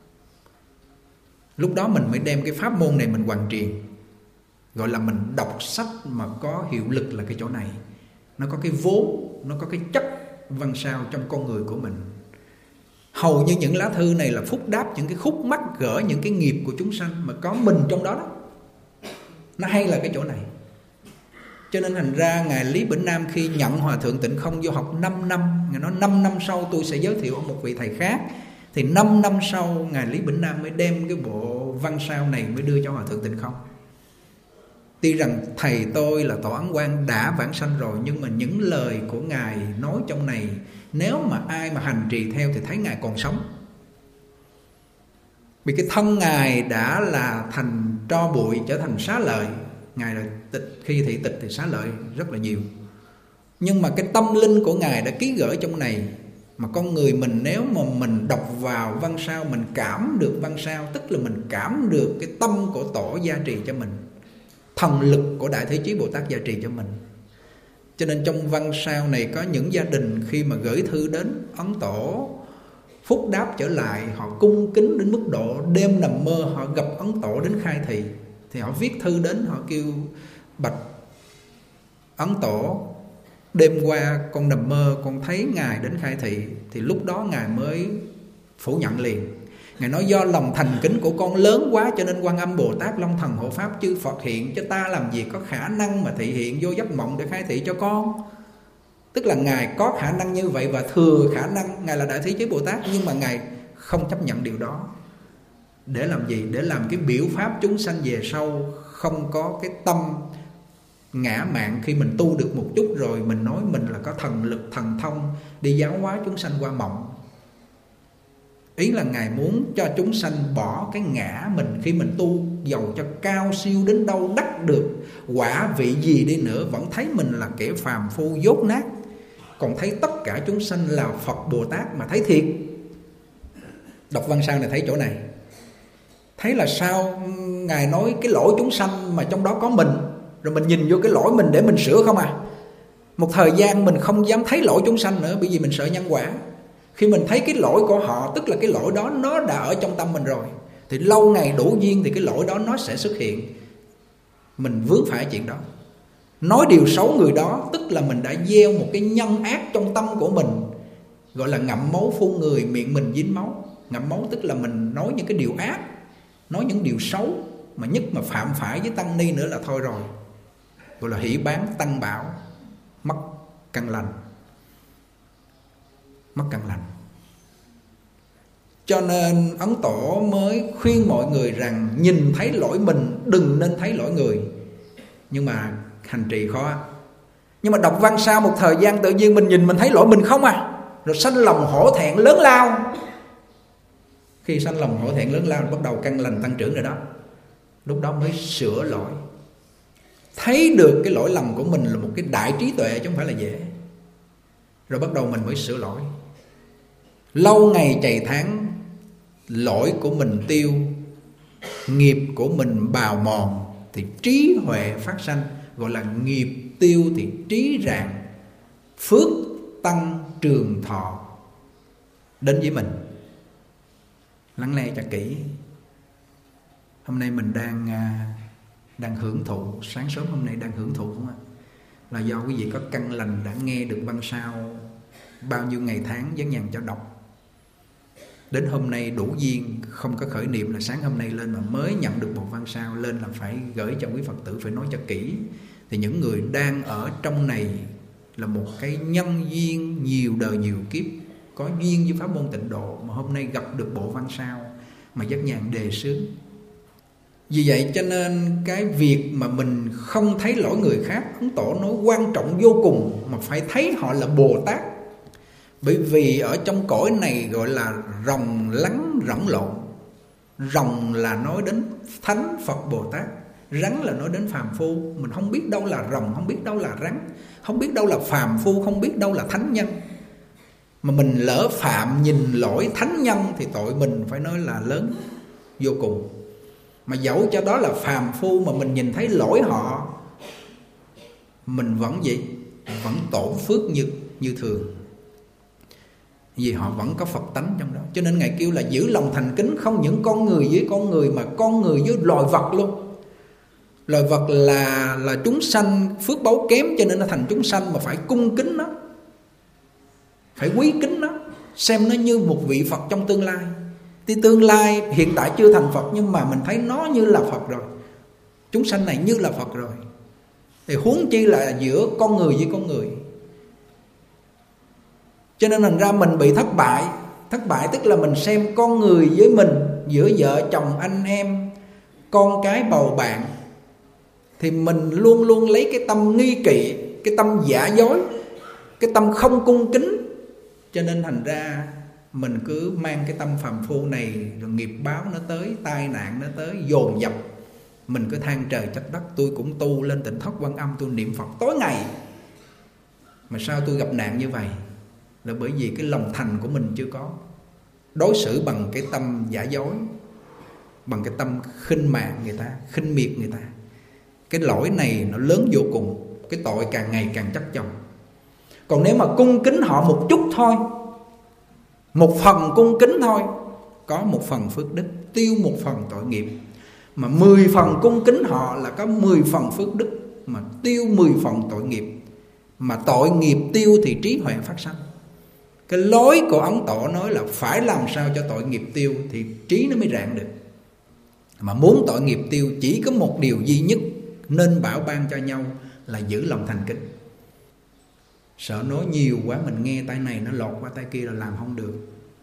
Lúc đó mình mới đem cái pháp môn này mình hoàn truyền. Gọi là mình đọc sách mà có hiệu lực là cái chỗ này. Nó có cái vốn, nó có cái chất văn sao trong con người của mình. Hầu như những lá thư này là phúc đáp những cái khúc mắc gỡ những cái nghiệp của chúng sanh mà có mình trong đó đó. Nó hay là cái chỗ này. Cho nên thành ra Ngài Lý Bỉnh Nam khi nhận Hòa Thượng Tịnh Không vô học 5 năm, Ngài nói 5 năm sau tôi sẽ giới thiệu một vị thầy khác. Thì 5 năm sau Ngài Lý Bỉnh Nam mới đem cái bộ văn sao này mới đưa cho Hòa Thượng Tịnh Không. Tuy rằng thầy tôi là Tổ Ấn Quang đã vãng sanh rồi, nhưng mà những lời của Ngài nói trong này, nếu mà ai mà hành trì theo thì thấy Ngài còn sống. Vì cái thân Ngài đã là thành tro bụi, trở thành xá lợi. Ngài là tịch, khi thị tịch thì xá lợi rất là nhiều. Nhưng mà cái tâm linh của Ngài đã ký gửi trong này. Mà con người mình nếu mà mình đọc vào văn sao, mình cảm được văn sao, tức là mình cảm được cái tâm của Tổ gia trì cho mình, thần lực của Đại Thế Chí Bồ Tát gia trì cho mình. Cho nên trong văn sao này có những gia đình khi mà gửi thư đến Ấn Tổ, phúc đáp trở lại, họ cung kính đến mức độ đêm nằm mơ họ gặp Ấn Tổ đến khai thị. Thì họ viết thư đến, họ kêu bạch Ấn Tổ, đêm qua con nằm mơ con thấy Ngài đến khai thị. Thì lúc đó Ngài mới phủ nhận liền. Ngài nói do lòng thành kính của con lớn quá, cho nên Quan Âm Bồ Tát Long Thần Hộ Pháp chư Phật hiện, chứ ta làm gì có khả năng mà thị hiện vô giấc mộng để khai thị cho con. Tức là Ngài có khả năng như vậy và thừa khả năng. Ngài là Đại Thế Chí Bồ Tát, nhưng mà Ngài không chấp nhận điều đó. Để làm gì? Để làm cái biểu pháp chúng sanh về sau không có cái tâm ngã mạn. Khi mình tu được một chút rồi mình nói mình là có thần lực thần thông đi giáo hóa chúng sanh qua mộng. Ý là Ngài muốn cho chúng sanh bỏ cái ngã mình. Khi mình tu dầu cho cao siêu đến đâu, đắc được quả vị gì đi nữa, vẫn thấy mình là kẻ phàm phu dốt nát, còn thấy tất cả chúng sanh là Phật Bồ Tát mà thấy thiệt. Đọc văn sao này thấy chỗ này, thấy là sao Ngài nói cái lỗi chúng sanh mà trong đó có mình, rồi mình nhìn vô cái lỗi mình để mình sửa không à. Một thời gian mình không dám thấy lỗi chúng sanh nữa, bởi vì mình sợ nhân quả. Khi mình thấy cái lỗi của họ, tức là cái lỗi đó nó đã ở trong tâm mình rồi, thì lâu ngày đủ duyên thì cái lỗi đó nó sẽ xuất hiện. Mình vướng phải chuyện đó. Nói điều xấu người đó, tức là mình đã gieo một cái nhân ác trong tâm của mình. Gọi là ngậm máu phun người, miệng mình dính máu. Ngậm máu tức là mình nói những cái điều ác, nói những điều xấu, mà nhất mà phạm phải với tăng ni nữa là thôi rồi. Gọi là hỷ bán tăng bảo, mất căn lành. Mất căn lành. Cho nên Ấn Tổ mới khuyên mọi người rằng nhìn thấy lỗi mình, đừng nên thấy lỗi người. Nhưng mà hành trì khó. Nhưng mà đọc văn sao một thời gian tự nhiên mình nhìn mình thấy lỗi mình không à, rồi sanh lòng hổ thẹn lớn lao. Khi sanh lòng hổ thẹn lớn lao bắt đầu căn lành tăng trưởng rồi đó. Lúc đó mới sửa lỗi. Thấy được cái lỗi lầm của mình là một cái đại trí tuệ chứ không phải là dễ. Rồi bắt đầu mình mới sửa lỗi. Lâu ngày chày tháng, lỗi của mình tiêu, nghiệp của mình bào mòn, thì trí huệ phát sanh. Gọi là nghiệp tiêu thì trí rạng, phước tăng trường thọ đến với mình. Lắng nghe cho kỹ. Hôm nay mình đang hưởng thụ, sáng sớm hôm nay đang hưởng thụ không ạ? Là do quý vị có căn lành đã nghe được văn sao bao nhiêu ngày tháng vấn nhàn cho đọc. Đến hôm nay đủ duyên, không có khởi niệm là sáng hôm nay lên mà mới nhận được một văn sao lên là phải gửi cho quý Phật tử, phải nói cho kỹ. Thì những người đang ở trong này là một cái nhân duyên nhiều đời nhiều kiếp, có duyên với pháp môn tịnh độ, mà hôm nay gặp được bộ văn sao mà vấn nhàn đề xướng. Vì vậy cho nên cái việc mà mình không thấy lỗi người khác, Ấn Tổ nói quan trọng vô cùng, mà phải thấy họ là Bồ Tát. Bởi vì ở trong cõi này gọi là rồng lắng rỗng lộn. Rồng là nói đến Thánh Phật Bồ Tát, rắn là nói đến phàm phu. Mình không biết đâu là rồng, không biết đâu là rắn, không biết đâu là phàm phu, không biết đâu là thánh nhân. Mà mình lỡ phạm nhìn lỗi thánh nhân thì tội mình phải nói là lớn vô cùng. Mà dẫu cho đó là phàm phu mà mình nhìn thấy lỗi họ, mình vẫn gì? Vẫn tổ phước như thường. Vì họ vẫn có Phật tánh trong đó. Cho nên Ngài kêu là giữ lòng thành kính không những con người với con người, mà con người với loài vật luôn. Loài vật là chúng sanh phước báu kém, cho nên nó thành chúng sanh, mà phải cung kính nó, phải quý kính nó, xem nó như một vị Phật trong tương lai. Thì tương lai hiện tại chưa thành Phật, nhưng mà mình thấy nó như là Phật rồi. Chúng sanh này như là Phật rồi, thì huống chi là giữa con người với con người. Cho nên thành ra mình bị thất bại. Thất bại tức là mình xem con người với mình, giữa vợ chồng anh em, con cái bầu bạn, thì mình luôn luôn lấy cái tâm nghi kỵ, cái tâm giả dối, cái tâm không cung kính. Cho nên thành ra mình cứ mang cái tâm phàm phu này, rồi nghiệp báo nó tới, tai nạn nó tới dồn dập. Mình cứ than trời trách đất, tôi cũng tu lên Tịnh Thất Quan Âm, tôi niệm Phật tối ngày, mà sao tôi gặp nạn như vậy? Là bởi vì cái lòng thành của mình chưa có. Đối xử bằng cái tâm giả dối, bằng cái tâm khinh mạn người ta, khinh miệt người ta. Cái lỗi này nó lớn vô cùng, cái tội càng ngày càng chất chồng. Còn nếu mà cung kính họ một chút thôi, một phần cung kính thôi, có một phần phước đức, tiêu một phần tội nghiệp. Mà 10 phần cung kính họ là có 10 phần phước đức, mà tiêu 10 phần tội nghiệp. Mà tội nghiệp tiêu thì trí huệ phát sanh. Cái lối của Ấn Tổ nói là phải làm sao cho tội nghiệp tiêu thì trí nó mới rạng được. Mà muốn tội nghiệp tiêu chỉ có một điều duy nhất nên bảo ban cho nhau là giữ lòng thành kính. Sợ nói nhiều quá, mình nghe tay này nó lọt qua tay kia là làm không được.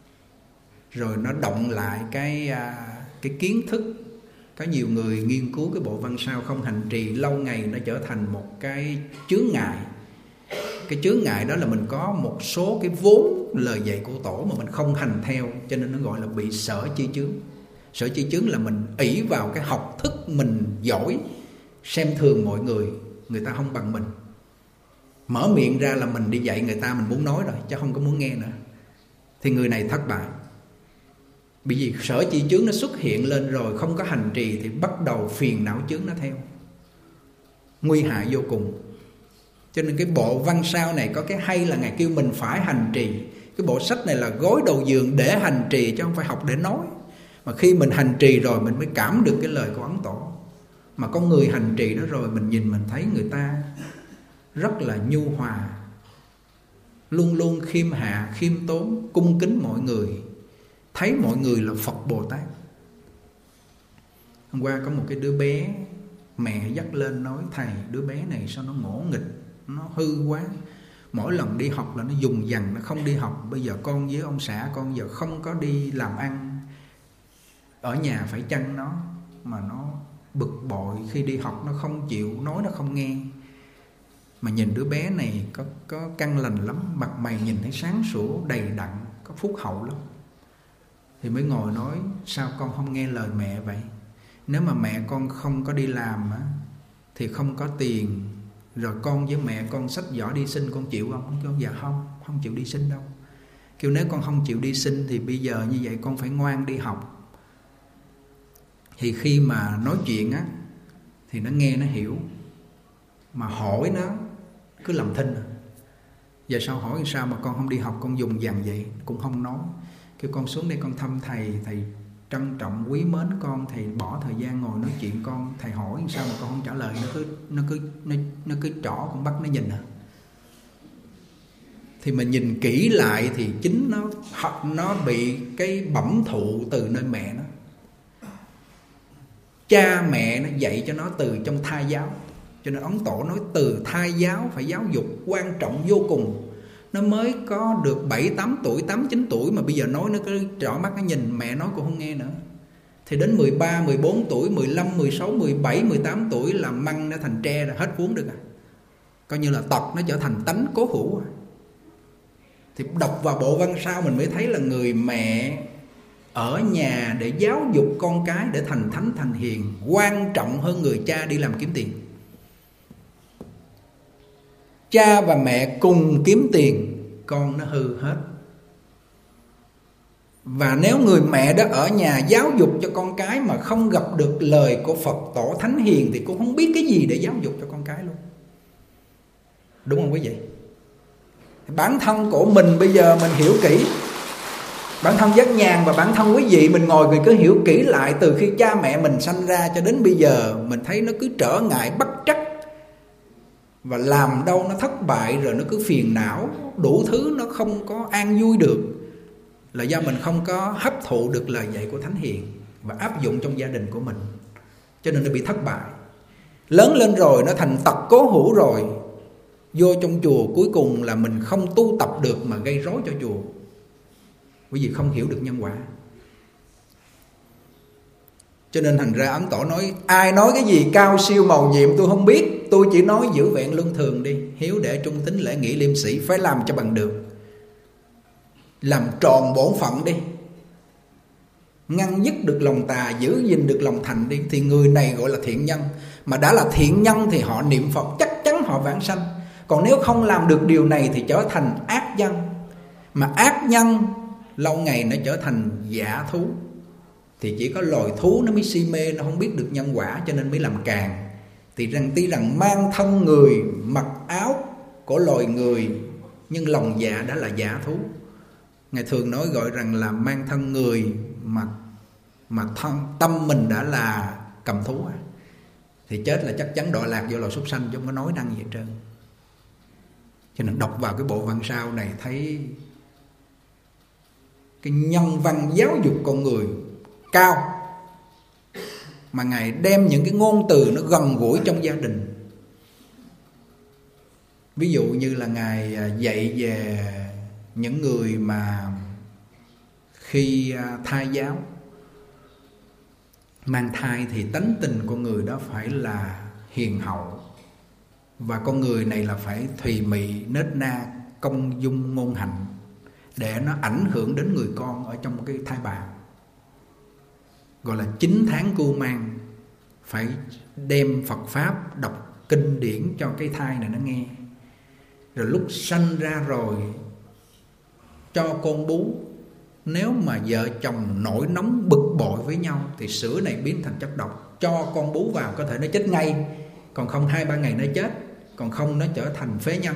Rồi nó động lại cái kiến thức. Có nhiều người nghiên cứu cái bộ văn sao không hành trì lâu ngày, nó trở thành một cái chướng ngại. Cái chướng ngại đó là mình có một số cái vốn lời dạy của tổ mà mình không hành theo, cho nên nó gọi là bị sở chi chướng. Sở chi chướng là mình ỷ vào cái học thức mình giỏi, xem thường mọi người, người ta không bằng mình. Mở miệng ra là mình đi dạy người ta, mình muốn nói rồi chứ không có muốn nghe nữa. Thì người này thất bại. Bởi vì sở chi chướng nó xuất hiện lên rồi, không có hành trì thì bắt đầu phiền não chướng nó theo, nguy hại vô cùng. Cho nên cái bộ văn sao này có cái hay là Ngài kêu mình phải hành trì. Cái bộ sách này là gối đầu giường để hành trì, chứ không phải học để nói. Mà khi mình hành trì rồi mình mới cảm được cái lời của Ấn Tổ. Mà có người hành trì đó rồi, mình nhìn mình thấy người ta rất là nhu hòa, luôn luôn khiêm hạ, khiêm tốn, cung kính mọi người, thấy mọi người là Phật Bồ Tát. Hôm qua có một cái đứa bé, mẹ dắt lên nói: thầy, đứa bé này sao nó ngỗ nghịch, nó hư quá. Mỗi lần đi học là nó dùng dằng, nó không đi học. Bây giờ con với ông xã con giờ không có đi làm ăn, ở nhà phải chăn nó. Mà nó bực bội, khi đi học nó không chịu, nói nó không nghe. Mà nhìn đứa bé này có căn lành lắm, mặt mày nhìn thấy sáng sủa, đầy đặn, có phúc hậu lắm. Thì mới ngồi nói: sao con không nghe lời mẹ vậy? Nếu mà mẹ con không có đi làm á, thì không có tiền, rồi con với mẹ con xách giỏ đi xin, con chịu không? Con dạ không chịu đi xin đâu. Kêu nếu con không chịu đi xin thì bây giờ như vậy con phải ngoan đi học. Thì khi mà nói chuyện á thì nó nghe nó hiểu, mà hỏi nó cứ làm thinh. Giờ sau hỏi sao mà con không đi học, con dùng dằng vậy, cũng không nói. Kêu con xuống đây con thăm thầy, thầy trân trọng quý mến con, thầy bỏ thời gian ngồi nói chuyện con, thầy hỏi sao mà con không trả lời, nó cứ trỏ con bắt nó nhìn à. Thì mình nhìn kỹ lại thì chính nó bị cái bẩm thụ từ nơi mẹ nó. Cha mẹ nó dạy cho nó từ trong thai giáo. Cho nên Ấn Tổ nói từ thai giáo phải giáo dục quan trọng vô cùng. Nó mới có được 7-8 tuổi, 8-9 tuổi mà bây giờ nói nó cứ trỏ mắt nó nhìn, mẹ nói cũng không nghe nữa. Thì đến 13, 14 tuổi, 15, 16, 17, 18 tuổi là măng nó thành tre rồi, hết cuốn được à. Coi như là tật nó trở thành tánh cố hữu à. Thì đọc vào bộ văn sao mình mới thấy là người mẹ ở nhà để giáo dục con cái để thành thánh thành hiền quan trọng hơn người cha đi làm kiếm tiền. Cha và mẹ cùng kiếm tiền, con nó hư hết. Và nếu người mẹ đó ở nhà giáo dục cho con cái mà không gặp được lời của Phật Tổ Thánh Hiền thì cũng không biết cái gì để giáo dục cho con cái luôn. Đúng không quý vị? Bản thân của mình bây giờ mình hiểu kỹ, bản thân Giác Nhàn và bản thân quý vị, mình ngồi mình cứ hiểu kỹ lại từ khi cha mẹ mình sanh ra cho đến bây giờ, mình thấy nó cứ trở ngại bất trắc, và làm đâu nó thất bại, rồi nó cứ phiền não, đủ thứ nó không có an vui được, là do mình không có hấp thụ được lời dạy của Thánh Hiền và áp dụng trong gia đình của mình, cho nên nó bị thất bại. Lớn lên rồi nó thành tật cố hữu rồi, vô trong chùa cuối cùng là mình không tu tập được mà gây rối cho chùa. Quý vị không hiểu được nhân quả. Cho nên thành ra Ấn Tổ nói, ai nói cái gì cao siêu màu nhiệm tôi không biết, tôi chỉ nói giữ vẹn luân thường đi, hiếu đệ trung tín lễ nghĩa liêm sĩ, phải làm cho bằng được, làm tròn bổn phận đi, ngăn dứt được lòng tà, giữ gìn được lòng thành đi, thì người này gọi là thiện nhân. Mà đã là thiện nhân thì họ niệm Phật chắc chắn họ vãng sanh. Còn nếu không làm được điều này thì trở thành ác nhân. Mà ác nhân lâu ngày nó trở thành giả thú, thì chỉ có loài thú nó mới si mê, nó không biết được nhân quả cho nên mới làm càng. Thì tuy rằng mang thân người, mặc áo của loài người, nhưng lòng dạ đã là giả thú. Ngài thường nói gọi rằng là mang thân người mà tâm mình đã là cầm thú, thì chết là chắc chắn đọa lạc vô loài súc sanh, chứ không có nói năng gì hết trơn. Cho nên đọc vào cái bộ văn sao này thấy cái nhân văn giáo dục con người cao, mà Ngài đem những cái ngôn từ nó gần gũi trong gia đình. Ví dụ như là Ngài dạy về những người mà khi thai giáo, mang thai, thì tánh tình của người đó phải là hiền hậu, và con người này là phải thùy mị, nết na, công dung, ngôn hạnh, để nó ảnh hưởng đến người con ở trong cái thai bào. Gọi là 9 tháng cưu mang, phải đem Phật Pháp, đọc kinh điển cho cái thai này nó nghe. Rồi lúc sanh ra rồi cho con bú. Nếu mà vợ chồng nổi nóng bực bội với nhau thì sữa này biến thành chất độc, cho con bú vào có thể nó chết ngay, còn không 2-3 ngày nó chết, còn không nó trở thành phế nhân.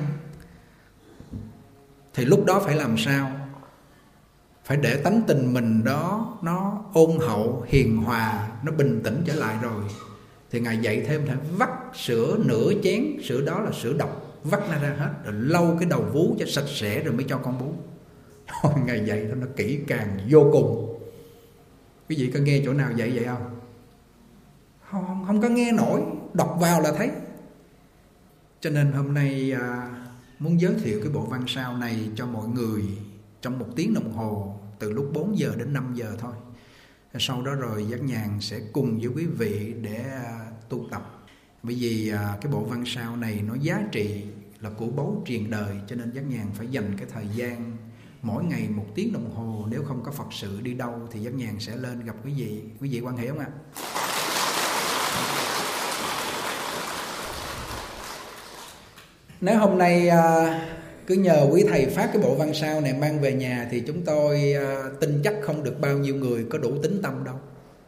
Thì lúc đó phải làm sao? Phải để tánh tình mình đó nó ôn hậu, hiền hòa, nó bình tĩnh trở lại rồi, thì Ngài dạy thêm phải vắt sữa nửa chén, sữa đó là sữa độc, vắt nó ra hết, rồi lau cái đầu vú cho sạch sẽ rồi mới cho con bú. Ngài dạy nó kỹ càng vô cùng. Quý vị có nghe chỗ nào dạy vậy không? Không có nghe nổi, đọc vào là thấy. Cho nên hôm nay muốn giới thiệu cái bộ văn sao này cho mọi người trong 1 tiếng đồng hồ, từ lúc 4 giờ đến 5 giờ thôi. Sau đó rồi Giác Nhàn sẽ cùng với quý vị để tu tập. Bởi vì cái bộ văn sao này nó giá trị là của báu truyền đời, cho nên Giác Nhàn phải dành cái thời gian mỗi ngày 1 tiếng đồng hồ. Nếu không có Phật sự đi đâu thì Giác Nhàn sẽ lên gặp quý vị. Quý vị quan hệ không ạ? Nếu hôm nay cứ nhờ quý thầy phát cái bộ văn sao này mang về nhà thì chúng tôi tin chắc không được bao nhiêu người có đủ tín tâm đâu.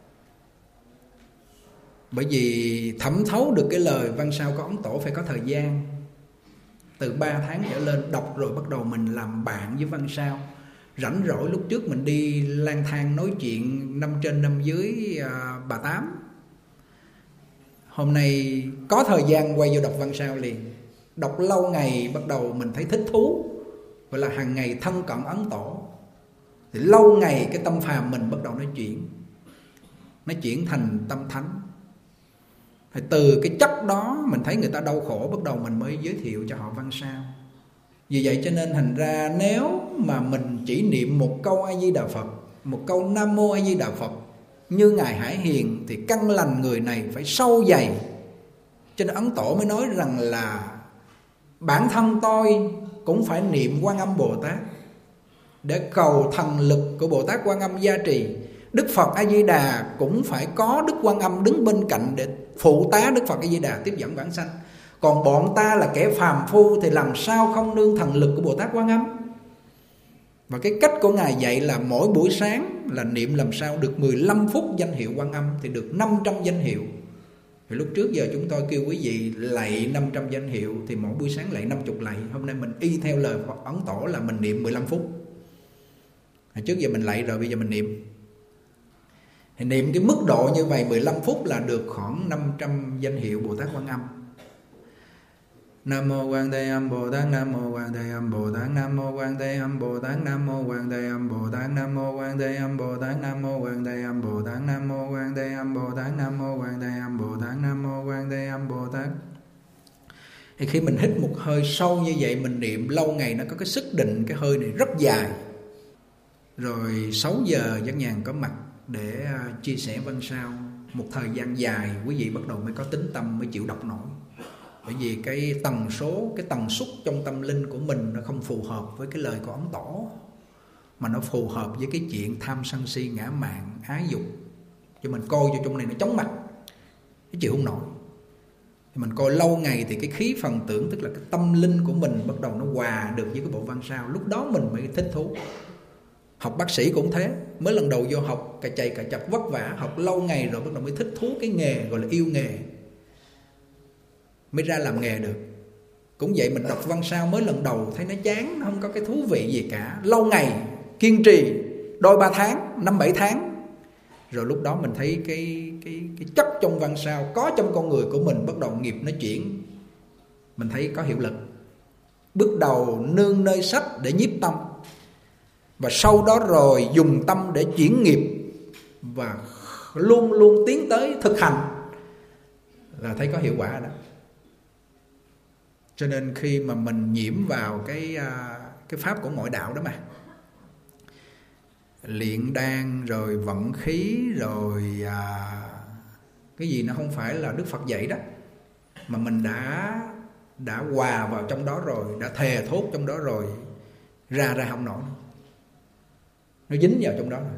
Bởi vì thẩm thấu được cái lời văn sao của Ấn Tổ phải có thời gian. Từ 3 tháng trở lên đọc rồi bắt đầu mình làm bạn với văn sao. Rảnh rỗi lúc trước mình đi lang thang nói chuyện 5 trên 5 dưới bà Tám. Hôm nay có thời gian quay vô đọc văn sao liền. Đọc lâu ngày bắt đầu mình thấy thích thú, gọi là hàng ngày thân cận Ấn Tổ. Thì lâu ngày cái tâm phàm mình bắt đầu nó chuyển thành tâm thánh. Thì từ cái chất đó mình thấy người ta đau khổ, bắt đầu mình mới giới thiệu cho họ văn sao. Vì vậy cho nên thành ra nếu mà mình chỉ niệm một câu A Di Đà Phật, một câu Nam Mô A Di Đà Phật như Ngài Hải Hiền, thì căn lành người này phải sâu dày. Cho nên Ấn Tổ mới nói rằng là bản thân tôi cũng phải niệm Quan Âm Bồ Tát để cầu thần lực của Bồ Tát Quan Âm gia trì. Đức Phật A Di Đà cũng phải có Đức Quan Âm đứng bên cạnh để phụ tá Đức Phật A Di Đà tiếp dẫn vãng sanh. Còn bọn ta là kẻ phàm phu thì làm sao không nương thần lực của Bồ Tát Quan Âm. Và cái cách của Ngài dạy là mỗi buổi sáng là niệm làm sao được 15 phút danh hiệu Quan Âm thì được 500 danh hiệu. Thì lúc trước giờ chúng tôi kêu quý vị lạy 500 danh hiệu, thì mỗi buổi sáng lạy 50 lạy. Hôm nay mình y theo lời Ấn Tổ là mình niệm 15 phút. Trước giờ mình lạy rồi, bây giờ mình niệm. Thì niệm cái mức độ như vậy 15 phút là được khoảng 500 danh hiệu Bồ Tát Quan Âm. Nam mô Quan Thế Âm Bồ Tát, Nam mô Quan Thế Âm Bồ Tát, Nam mô Quan Thế Âm Bồ Tát, Nam mô Quan Thế Âm Bồ Tát, Nam mô Quan Thế Âm Bồ Tát, Nam mô Quan Thế Âm Bồ Tát, Nam mô Quan Thế Âm Bồ Tát, Nam mô Quan Thế Âm Bồ Tát, Nam mô Quan Thế Âm Bồ Tát. Thì khi mình hít một hơi sâu như vậy, mình niệm lâu ngày nó có cái sức định, cái hơi này rất dài. Rồi 6 giờ Giác Nhàn có mặt để chia sẻ văn sao. Một thời gian dài quý vị bắt đầu mới có tính tâm, mới chịu đọc nổi. Bởi vì cái tần số, cái tần suất trong tâm linh của mình nó không phù hợp với cái lời của Ấn Tổ, mà nó phù hợp với cái chuyện tham sân si ngã mạn ái dục. Cho mình coi cho trong này nó chóng mặt, nó chịu không nổi. Thì mình coi lâu ngày thì cái khí phần tưởng, tức là cái tâm linh của mình bắt đầu nó hòa được với cái bộ văn sao. Lúc đó mình mới thích thú. Học bác sĩ cũng thế, mới lần đầu vô học cà chày cà chập vất vả, học lâu ngày rồi bắt đầu mới thích thú cái nghề, gọi là yêu nghề, mới ra làm nghề được. Cũng vậy, mình đọc văn sao mới lần đầu thấy nó chán, không có cái thú vị gì cả. Lâu ngày kiên trì đôi 3 tháng, 5-7 tháng, rồi lúc đó mình thấy cái chất trong văn sao có trong con người của mình, bắt đầu nghiệp nó chuyển, mình thấy có hiệu lực. Bước đầu nương nơi sách để nhiếp tâm, và sau đó rồi dùng tâm để chuyển nghiệp, và luôn luôn tiến tới thực hành, là thấy có hiệu quả đó. Cho nên khi mà mình nhiễm vào cái pháp của ngoại đạo đó mà, luyện đan rồi vận khí rồi cái gì nó không phải là Đức Phật dạy đó, mà mình đã hòa vào trong đó rồi, đã thề thốt trong đó rồi, ra không nổi, nó dính vào trong đó rồi.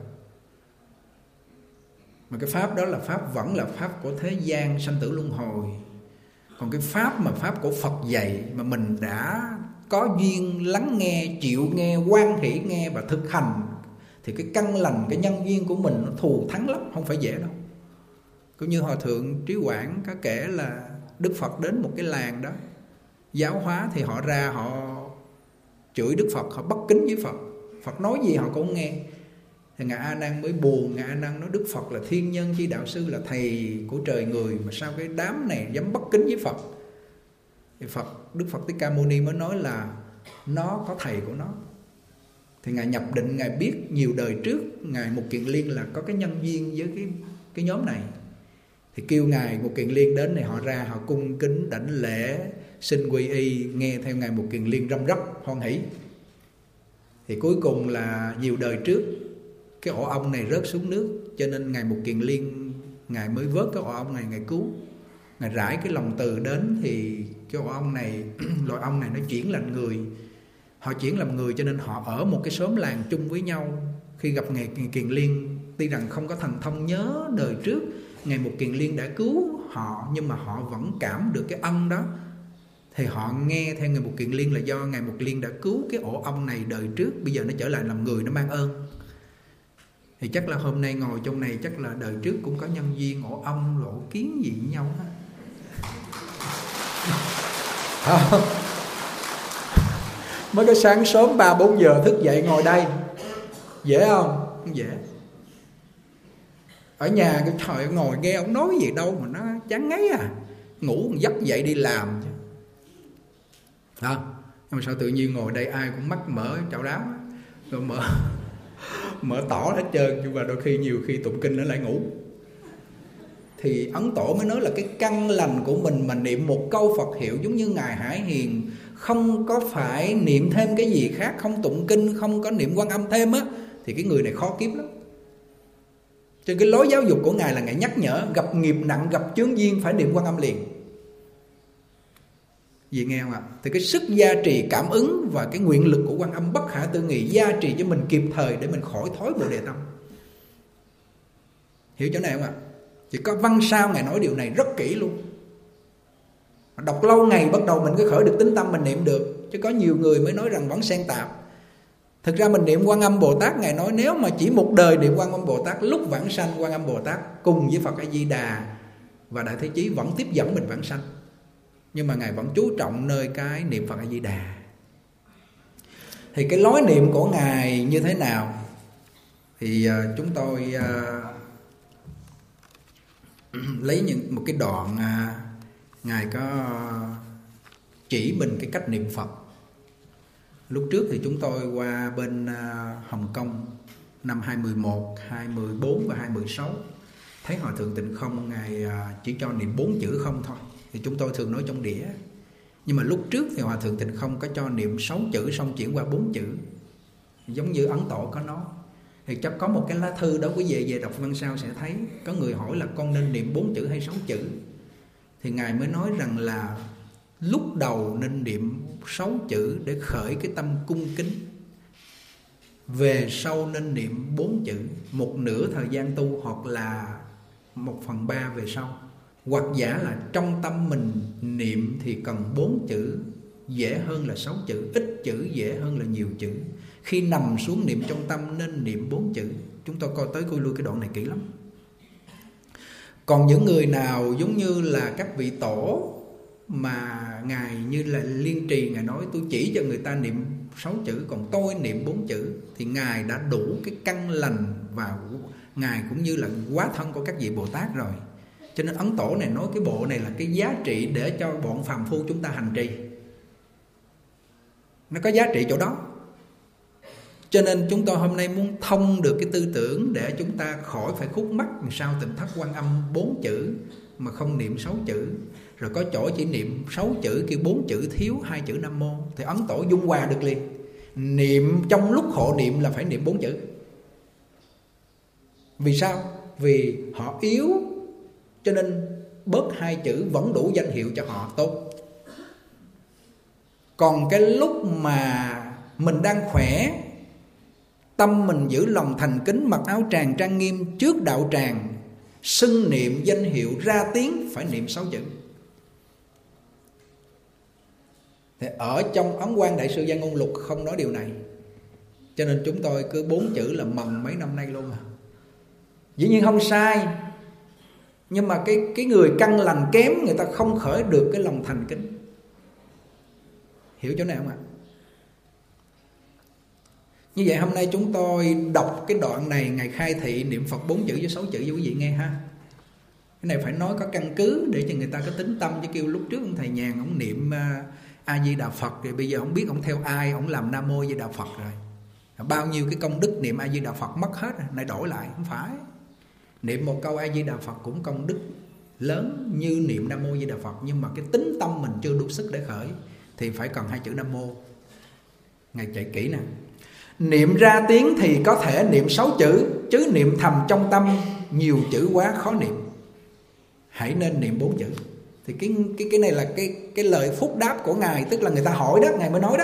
Mà cái pháp đó là pháp, vẫn là pháp của thế gian sanh tử luân hồi. Còn cái pháp mà pháp của Phật dạy, mà mình đã có duyên lắng nghe, chịu nghe, hoan hỷ nghe và thực hành, thì cái căn lành, cái nhân duyên của mình nó thù thắng lắm, không phải dễ đâu. Cũng như Hòa Thượng Trí Quảng có kể là Đức Phật đến một cái làng đó giáo hóa, thì họ ra họ chửi Đức Phật, họ bất kính với Phật. Phật nói gì họ cũng không nghe. Thì Ngài A Nan mới buồn. Ngài A Nan nói Đức Phật là thiên nhân chi đạo sư, là thầy của trời người, mà sao cái đám này dám bất kính với Phật. Thì Đức Phật Thích Ca Mâu Ni mới nói là nó có thầy của nó. Thì Ngài nhập định, Ngài biết nhiều đời trước Ngài Mục Kiền Liên là có cái nhân duyên với cái nhóm này. Thì kêu Ngài Mục Kiền Liên đến này, họ ra họ cung kính đảnh lễ, xin quy y, nghe theo Ngài Mục Kiền Liên răm rắp hoan hỷ. Thì cuối cùng là nhiều đời trước cái ổ ong này rớt xuống nước, cho nên Ngài Mục Kiền Liên Ngài mới vớt cái ổ ong này, Ngài cứu. Ngài rải cái lòng từ đến, thì cái ổ ong này loài ong này nó chuyển làm người. Họ chuyển làm người cho nên họ ở một cái xóm làng chung với nhau. Khi gặp Ngài Kiền Liên, tuy rằng không có thần thông nhớ đời trước Ngài Mục Kiền Liên đã cứu họ, nhưng mà họ vẫn cảm được cái ân đó. Thì họ nghe theo Ngài Mục Kiền Liên là do Ngài Mục Kiền Liên đã cứu cái ổ ong này đời trước, bây giờ nó trở lại làm người, nó mang ơn. Thì chắc là hôm nay ngồi trong này, chắc là đời trước cũng có nhân duyên ổ ong, ổ kiến gì với nhau hết. Mới có sáng sớm 3-4 giờ thức dậy ngồi đây, dễ không? Không dễ. Ở nhà cái trời ngồi nghe ông nói gì đâu mà nó chán ngấy à. Ngủ giấc dậy đi làm chứ. Nhưng mà sao tự nhiên ngồi đây ai cũng mắc mở chảo đáo, rồi mở tỏ hết trơn, nhưng mà đôi khi nhiều khi tụng kinh nó lại ngủ. Thì Ấn Tổ mới nói là cái căn lành của mình mà niệm một câu Phật hiệu giống như Ngài Hải Hiền, không có phải niệm thêm cái gì khác, không tụng kinh, không có niệm Quan Âm thêm á, thì cái người này khó kiếm lắm. Cho cái lối giáo dục của Ngài là Ngài nhắc nhở gặp nghiệp nặng, gặp chướng duyên phải niệm Quan Âm liền. Vì nghe không ạ? Thì cái sức gia trì cảm ứng và cái nguyện lực của Quan Âm bất khả tư nghị gia trì cho mình kịp thời để mình khỏi thói Bồ Đề Tâm. Hiểu chỗ này không ạ? Chỉ có văn sao Ngài nói điều này rất kỹ luôn. Đọc lâu ngày bắt đầu mình cứ khởi được tính tâm mình niệm được. Chứ có nhiều người mới nói rằng vẫn xen tạp. Thực ra mình niệm Quan Âm Bồ Tát, Ngài nói nếu mà chỉ một đời niệm Quan Âm Bồ Tát, lúc vãng sanh Quan Âm Bồ Tát cùng với Phật A Di Đà và Đại Thế Chí vẫn tiếp dẫn mình vãng sanh, nhưng mà Ngài vẫn chú trọng nơi cái niệm Phật A Di Đà. Thì cái lối niệm của Ngài như thế nào thì chúng tôi lấy một cái đoạn Ngài có chỉ mình cái cách niệm Phật. Lúc trước thì chúng tôi qua bên Hồng Kông năm 2011, 2014 và 2016, thấy Hòa Thượng Tịnh Không Ngài chỉ cho niệm 4 chữ không thôi, thì chúng tôi thường nói trong đĩa. Nhưng mà lúc trước thì Hòa Thượng Tịnh Không có cho niệm 6 chữ xong chuyển qua 4 chữ, giống như Ấn Tổ có nói. Thì chắc có một cái lá thư đó quý vị về đọc văn sao sẽ thấy, có người hỏi là con nên niệm 4 chữ hay 6 chữ. Thì Ngài mới nói rằng là lúc đầu nên niệm 6 chữ để khởi cái tâm cung kính, về sau nên niệm 4 chữ, một nửa thời gian tu hoặc là 1/3 về sau. Hoặc giả là trong tâm mình niệm thì cần 4 chữ dễ hơn là 6 chữ, ít chữ dễ hơn là nhiều chữ. Khi nằm xuống niệm trong tâm nên niệm 4 chữ. Chúng tôi coi tới coi lui cái đoạn này kỹ lắm. Còn những người nào giống như là các vị tổ mà Ngài như là Liên Trì, Ngài nói tôi chỉ cho người ta niệm 6 chữ, còn tôi niệm 4 chữ, thì Ngài đã đủ cái căn lành và Ngài cũng như là quá thân của các vị Bồ Tát rồi. Cho nên Ấn Tổ này nói cái bộ này là cái giá trị để cho bọn phàm phu chúng ta hành trì. Nó có giá trị chỗ đó. Cho nên chúng tôi hôm nay muốn thông được cái tư tưởng để chúng ta khỏi phải khúc mắc sao Tịnh Thất Quan Âm 4 chữ mà không niệm 6 chữ. Rồi có chỗ chỉ niệm 6 chữ kêu 4 chữ thiếu 2 chữ Nam Mô. Thì Ấn Tổ dung hòa được liền. Niệm trong lúc hộ niệm là phải niệm 4 chữ. Vì sao? Vì họ yếu, cho nên bớt 2 chữ vẫn đủ danh hiệu cho họ tốt. Còn cái lúc mà mình đang khỏe, tâm mình giữ lòng thành kính, mặc áo tràng trang nghiêm trước đạo tràng, xưng niệm danh hiệu ra tiếng phải niệm 6 chữ. Thì ở trong Ấn Quang Đại Sư Văn Ngôn Lục không nói điều này, cho nên chúng tôi cứ 4 chữ là mầm mấy năm nay luôn à. Dĩ nhiên không sai, nhưng mà cái người căn lành kém, người ta không khởi được cái lòng thành kính. Hiểu chỗ này không ạ? Như vậy hôm nay chúng tôi đọc cái đoạn này, Ngài khai thị niệm Phật 4 chữ với 6 chữ cho quý vị nghe ha. Cái này phải nói có căn cứ để cho người ta có tính tâm, chứ kêu lúc trước ông thầy Nhàn ông niệm A Di Đà Phật rồi bây giờ ông biết ông theo ai, ông làm Nam Mô A Di Đà Phật rồi. Bao nhiêu cái công đức niệm A Di Đà Phật mất hết rồi, này đổi lại, không phải. Niệm một câu A Di Đà Phật cũng công đức lớn như niệm Nam Mô A Di Đà Phật, nhưng mà cái tính tâm mình chưa đủ sức để khởi thì phải cần 2 chữ Nam Mô. Ngài chạy kỹ nè. Niệm ra tiếng thì có thể niệm 6 chữ, chứ niệm thầm trong tâm nhiều chữ quá khó niệm. Hãy nên niệm 4 chữ. Thì cái này là cái lời phúc đáp của Ngài, tức là người ta hỏi đó, Ngài mới nói đó.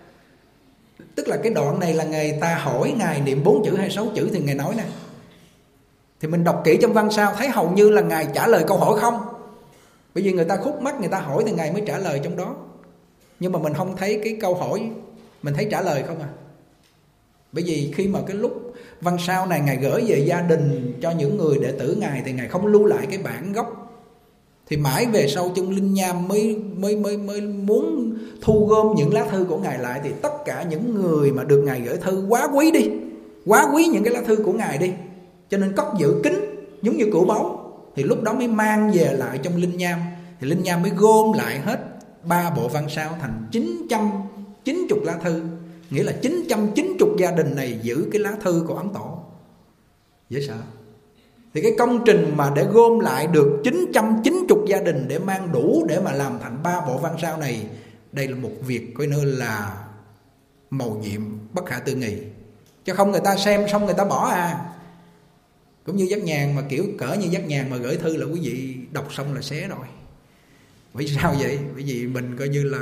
Tức là cái đoạn này là người ta hỏi Ngài niệm 4 chữ hay 6 chữ thì Ngài nói nè. Thì mình đọc kỹ trong văn sao thấy hầu như là Ngài trả lời câu hỏi không. Bởi vì người ta khúc mắc, người ta hỏi thì Ngài mới trả lời trong đó. Nhưng mà mình không thấy cái câu hỏi, mình thấy trả lời không à. Bởi vì khi mà cái lúc văn sao này Ngài gửi về gia đình cho những người đệ tử Ngài thì Ngài không lưu lại cái bản gốc. Thì mãi về sau Chung Linh Nham mới muốn thu gom những lá thư của Ngài lại. Thì tất cả những người mà được Ngài gửi thư quá quý đi, quá quý những cái lá thư của Ngài đi, cho nên cất giữ kín giống như củ báu. Thì lúc đó mới mang về lại trong Linh Nham. Thì Linh Nham mới gom lại hết 3 bộ văn sao thành 990 lá thư. Nghĩa là 990 gia đình này giữ cái lá thư của Ấn Tổ. Dễ sợ. Thì cái công trình mà để gom lại được 990 gia đình để mang đủ để mà làm thành 3 bộ văn sao này, đây là một việc coi như là mầu nhiệm bất khả tư nghị. Chứ không người ta xem xong người ta bỏ à. Cũng như Giác Nhàn mà kiểu cỡ như Giác Nhàn mà gửi thư là quý vị đọc xong là xé rồi. Vì sao vậy? Bởi vì mình coi như là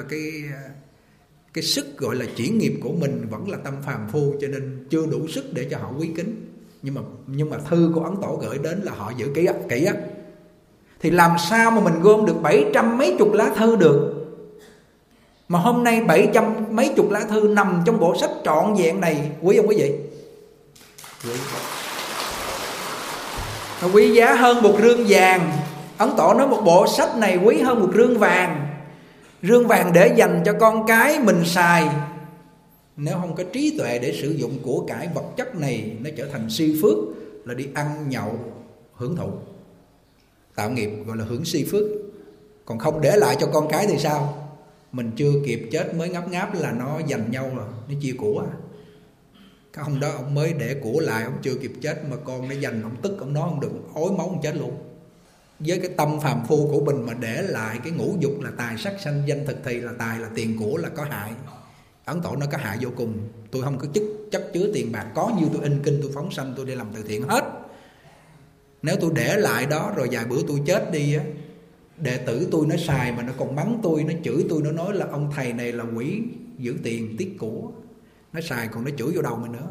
cái sức gọi là chuyển nghiệp của mình vẫn là tâm phàm phu, cho nên chưa đủ sức để cho họ quý kính. Nhưng mà thư của Ấn Tổ gửi đến là họ giữ kỹ á. Thì làm sao mà mình gom được 700 mấy chục lá thư được? Mà hôm nay 700 mấy chục lá thư nằm trong bộ sách trọn vẹn này, quý không quý vị? Quý. Nó quý giá hơn một rương vàng, Ấn Tổ nói một bộ sách này quý hơn một rương vàng. Rương vàng để dành cho con cái mình xài. Nếu không có trí tuệ để sử dụng của cải vật chất này, nó trở thành si phước, là đi ăn nhậu hưởng thụ, tạo nghiệp, gọi là hưởng si phước. Còn không để lại cho con cái thì sao? Mình chưa kịp chết mới ngáp ngáp là nó giành nhau rồi, nó chia của. Cái ông đó ông mới để của lại, ông chưa kịp chết mà con nó giành, ông tức, ông nói không được, ối máu ông chết luôn. Với cái tâm phàm phu của mình mà để lại cái ngũ dục là tài sắc sanh danh thực thì là tài, là tiền của, là có hại. Ấn Tổ nó có hại vô cùng. Tôi không có chất chứa tiền bạc, có như tôi in kinh, tôi phóng sanh, tôi đi làm từ thiện hết. Nếu tôi để lại đó rồi vài bữa tôi chết đi á, đệ tử tôi nó xài mà nó còn mắng tôi, nó chửi tôi, nó nói là ông thầy này là quỷ giữ tiền tiết của. Nó xài còn nó chửi vô đầu mình nữa.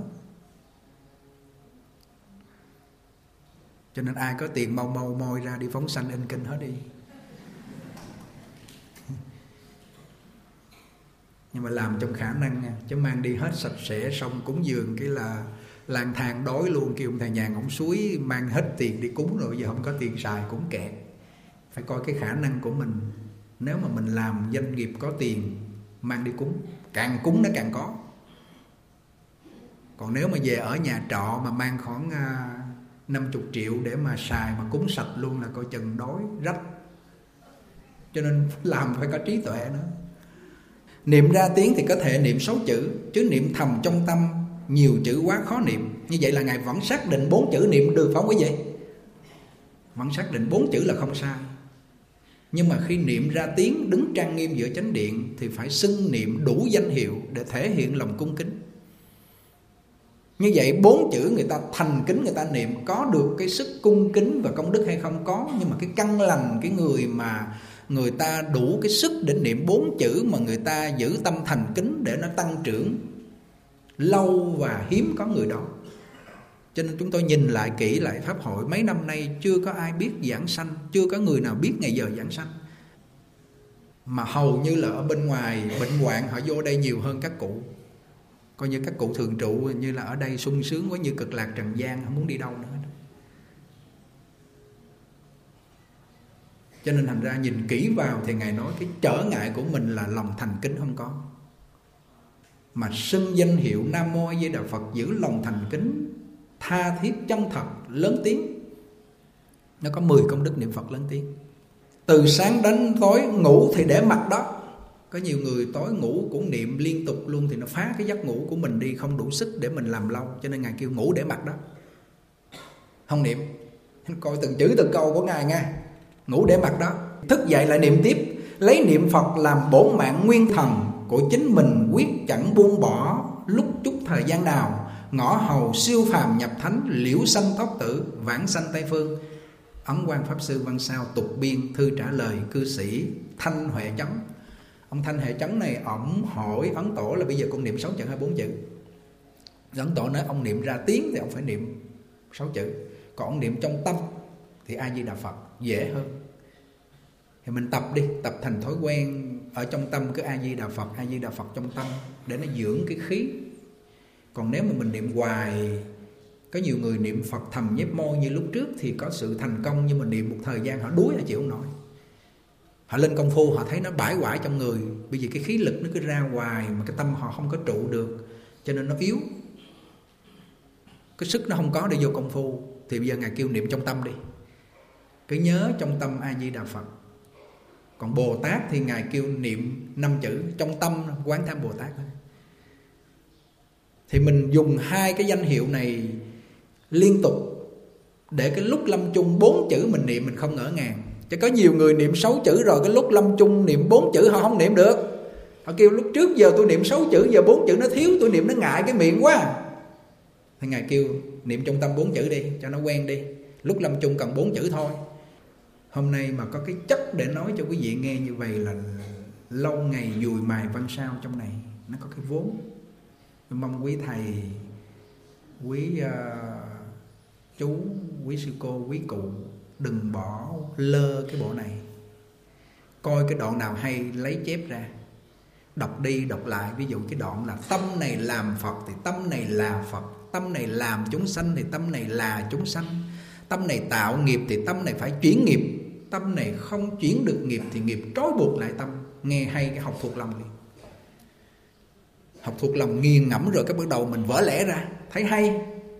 Cho nên ai có tiền mau mau moi ra đi phóng sanh in kinh hết đi. Nhưng mà làm trong khả năng nha, chứ mang đi hết sạch sẽ xong cúng dường cái là lang thang đói luôn. Kêu ông thầy nhàn ông suối mang hết tiền đi cúng rồi, giờ không có tiền xài cũng kẹt. Phải coi cái khả năng của mình. Nếu mà mình làm doanh nghiệp có tiền mang đi cúng, càng cúng nó càng có. Còn nếu mà về ở nhà trọ mà mang khoảng 50 triệu để mà xài mà cúng sạch luôn là coi chừng đói rách. Cho nên làm phải có trí tuệ nữa. Niệm ra tiếng thì có thể niệm 6 chữ, chứ niệm thầm trong tâm nhiều chữ quá khó niệm. Như vậy là Ngài vẫn xác định 4 chữ niệm được, phải không quý vị? Vẫn xác định 4 chữ là không sai. Nhưng mà khi niệm ra tiếng đứng trang nghiêm giữa chánh điện thì phải xưng niệm đủ danh hiệu để thể hiện lòng cung kính. Như vậy 4 chữ người ta thành kính, người ta niệm có được cái sức cung kính và công đức hay không? Có. Nhưng mà cái căn lành, cái người mà người ta đủ cái sức để niệm 4 chữ mà người ta giữ tâm thành kính để nó tăng trưởng lâu và hiếm có người đó. Cho nên chúng tôi nhìn lại kỹ lại Pháp hội mấy năm nay chưa có ai biết giảng sanh, chưa có người nào biết ngày giờ giảng sanh. Mà hầu như là ở bên ngoài bệnh hoạn họ vô đây nhiều hơn các cụ. Coi như các cụ thường trụ như là ở đây sung sướng quá, như Cực Lạc trần gian, không muốn đi đâu nữa. Cho nên thành ra nhìn kỹ vào thì Ngài nói cái trở ngại của mình là lòng thành kính không có. Mà xưng danh hiệu Nam Mô A Di Đà Phật, giữ lòng thành kính tha thiết chân thật lớn tiếng, nó có 10 công đức niệm Phật lớn tiếng. Từ sáng đến tối ngủ thì để mặt đó. Có nhiều người tối ngủ cũng niệm liên tục luôn thì nó phá cái giấc ngủ của mình đi, không đủ sức để mình làm lâu. Cho nên Ngài kêu ngủ để mặt đó, không niệm. Coi từng chữ từng câu của Ngài nha. Ngủ để mặt đó, thức dậy lại niệm tiếp. Lấy niệm Phật làm bổn mạng nguyên thần của chính mình, quyết chẳng buông bỏ lúc chút thời gian nào. Ngõ hầu siêu phàm nhập thánh, liễu sanh thoát tử, vãng sanh Tây Phương. Ấn Quang Pháp Sư văn sao tục biên thư trả lời cư sĩ Thanh Huệ Chấn. Ông Thanh Huệ Chấn này ổng hỏi Ấn Tổ là bây giờ con niệm 6 chữ hay 4 chữ. Ấn Tổ nói ông niệm ra tiếng thì ông phải niệm 6 chữ, còn ông niệm trong tâm thì A Di Đà Phật dễ hơn. Thì mình tập đi, tập thành thói quen ở trong tâm cứ A Di Đà Phật, A Di Đà Phật trong tâm để nó dưỡng cái khí. Còn nếu mà mình niệm hoài, có nhiều người niệm Phật thầm nhép môi như lúc trước thì có sự thành công, nhưng mà niệm một thời gian họ đuối, họ chịu không nổi. Họ lên công phu họ thấy nó bãi hoại trong người, bởi vì cái khí lực nó cứ ra hoài mà cái tâm họ không có trụ được, cho nên nó yếu. Cái sức nó không có để vô công phu. Thì bây giờ Ngài kêu niệm trong tâm đi, cứ nhớ trong tâm A Di Đà Phật. Còn Bồ Tát thì Ngài kêu niệm 5 chữ trong tâm Quán Tham Bồ Tát. Thì mình dùng 2 cái danh hiệu này liên tục để cái lúc lâm chung 4 chữ mình niệm mình không ngỡ ngàng. Chứ có nhiều người niệm 6 chữ rồi cái lúc lâm chung niệm 4 chữ họ không niệm được. Họ kêu lúc trước giờ tôi niệm 6 chữ, giờ 4 chữ nó thiếu, tôi niệm nó ngại cái miệng quá. Thì Ngài kêu niệm trong tâm 4 chữ đi cho nó quen đi. Lúc lâm chung cần 4 chữ thôi. Hôm nay mà có cái chất để nói cho quý vị nghe như vậy là lâu ngày dùi mài văn sao trong này, nó có cái vốn. Tôi mong quý thầy, quý chú, quý sư cô, quý cụ đừng bỏ lơ cái bộ này. Coi cái đoạn nào hay lấy chép ra, đọc đi đọc lại. Ví dụ cái đoạn là tâm này làm Phật thì tâm này là Phật, tâm này làm chúng sanh thì tâm này là chúng sanh, tâm này tạo nghiệp thì tâm này phải chuyển nghiệp. tâm này không chuyển được nghiệp thì nghiệp trói buộc lại tâm. Nghe hay cái học thuộc lòng đi. Học thuộc lòng nghiền ngẫm rồi cái bắt đầu mình vỡ lẽ ra, thấy hay.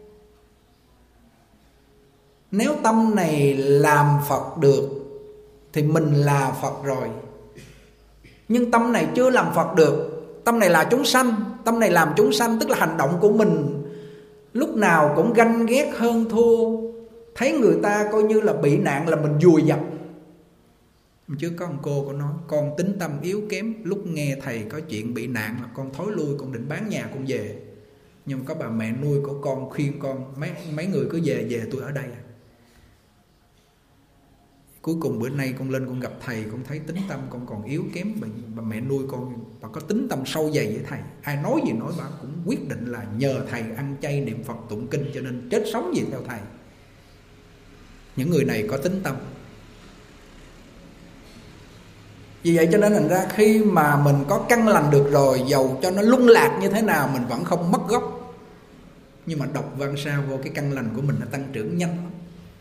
Nếu tâm này làm Phật được thì mình là Phật rồi. Nhưng tâm này chưa làm Phật được. Tâm này là chúng sanh. Tâm này làm chúng sanh, tức là hành động của mình lúc nào cũng ganh ghét hơn thua. Thấy người ta coi như là bị nạn là mình vùi dập. Chứ có một cô có nói con tính tâm yếu kém, lúc nghe thầy có chuyện bị nạn là con thối lui, con định bán nhà con về. Nhưng mà có bà mẹ nuôi của con khuyên con mấy người cứ về tôi ở đây. Cuối cùng bữa nay con lên con gặp thầy, con thấy tính tâm con còn yếu kém. Bà mẹ nuôi con, bà có tính tâm sâu dày với thầy. Ai nói gì nói, bà cũng quyết định là nhờ thầy ăn chay niệm Phật tụng kinh, cho nên chết sống gì theo thầy. Những người này có tính tâm. Vì vậy cho nên thành ra khi mà mình có căn lành được rồi, dầu cho nó lung lạc như thế nào mình vẫn không mất gốc. Nhưng mà đọc văn sao vô, cái căn lành của mình nó tăng trưởng nhanh lắm.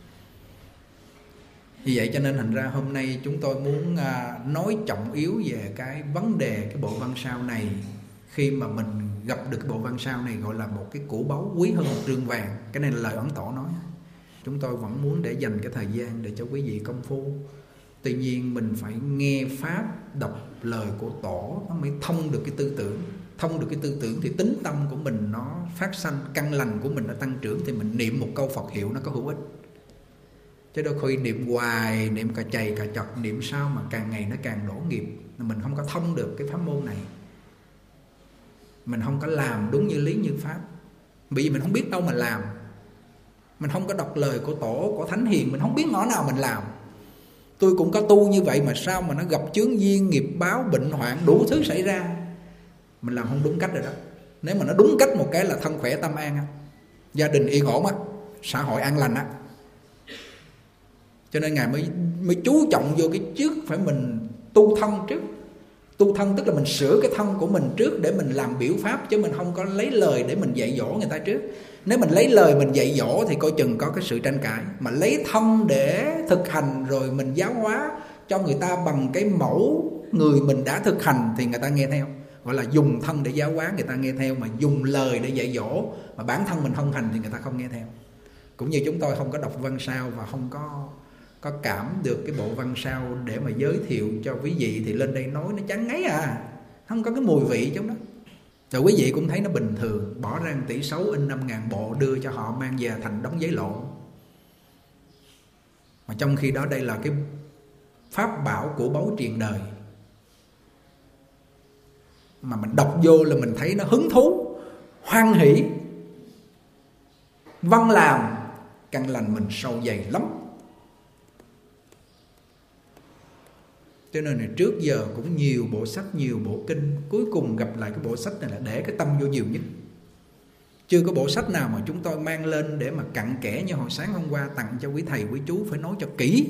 Vì vậy cho nên thành ra hôm nay chúng tôi muốn nói trọng yếu về cái vấn đề cái bộ văn sao này. Khi mà mình gặp được cái bộ văn sao này gọi là một cái củ báu quý hơn một trương vàng. Cái này là lời Ấn Tổ nói. Chúng tôi vẫn muốn để dành cái thời gian để cho quý vị công phu. Tuy nhiên mình phải nghe Pháp, đọc lời của Tổ, nó mới thông được cái tư tưởng. Thông được cái tư tưởng thì tính tâm của mình nó phát sanh, căn lành của mình nó tăng trưởng. Thì mình niệm một câu Phật hiệu nó có hữu ích. Chứ đôi khi niệm hoài, niệm cà chày cà chật, niệm sao mà càng ngày nó càng đổ nghiệp. Mình không có thông được cái pháp môn này. Mình không có làm đúng như lý như Pháp. Bởi vì mình không biết đâu mà làm. Mình không có đọc lời của Tổ, của Thánh Hiền, mình không biết ngõ nào mình làm. Tôi cũng có tu như vậy mà sao mà nó gặp chướng duyên, nghiệp báo, bệnh hoạn, đủ thứ xảy ra. Mình làm không đúng cách rồi đó. Nếu mà nó đúng cách một cái là thân khỏe tâm an, gia đình yên ổn, xã hội an lành. Cho nên Ngài mới chú trọng vô cái trước phải mình tu thân trước. Tu thân tức là mình sửa cái thân của mình trước để mình làm biểu pháp, chứ mình không có lấy lời để mình dạy dỗ người ta trước. Nếu mình lấy lời mình dạy dỗ thì coi chừng có cái sự tranh cãi. Mà lấy thân để thực hành rồi mình giáo hóa cho người ta bằng cái mẫu người mình đã thực hành thì người ta nghe theo. Gọi là dùng thân để giáo hóa, người ta nghe theo. Mà dùng lời để dạy dỗ mà bản thân mình không hành thì người ta không nghe theo. Cũng như chúng tôi không có đọc văn sao và không có cảm được cái bộ văn sao để mà giới thiệu cho quý vị thì lên đây nói nó chán ngấy không có cái mùi vị trong đó. Rồi quý vị cũng thấy nó bình thường. Bỏ ra 1,6 tỷ in 5.000 bộ đưa cho họ mang về thành đống giấy lộn. Mà trong khi đó đây là cái pháp bảo của báu truyền đời. Mà mình đọc vô là mình thấy nó hứng thú, hoan hỷ. Văn làm căn lành mình sâu dày lắm. Cho nên là trước giờ cũng nhiều bộ sách, nhiều bộ kinh. Cuối cùng gặp lại cái bộ sách này là để cái tâm vô nhiều nhất. Chưa có bộ sách nào mà chúng tôi mang lên để mà cặn kẽ như hồi sáng hôm qua tặng cho quý thầy, quý chú, phải nói cho kỹ.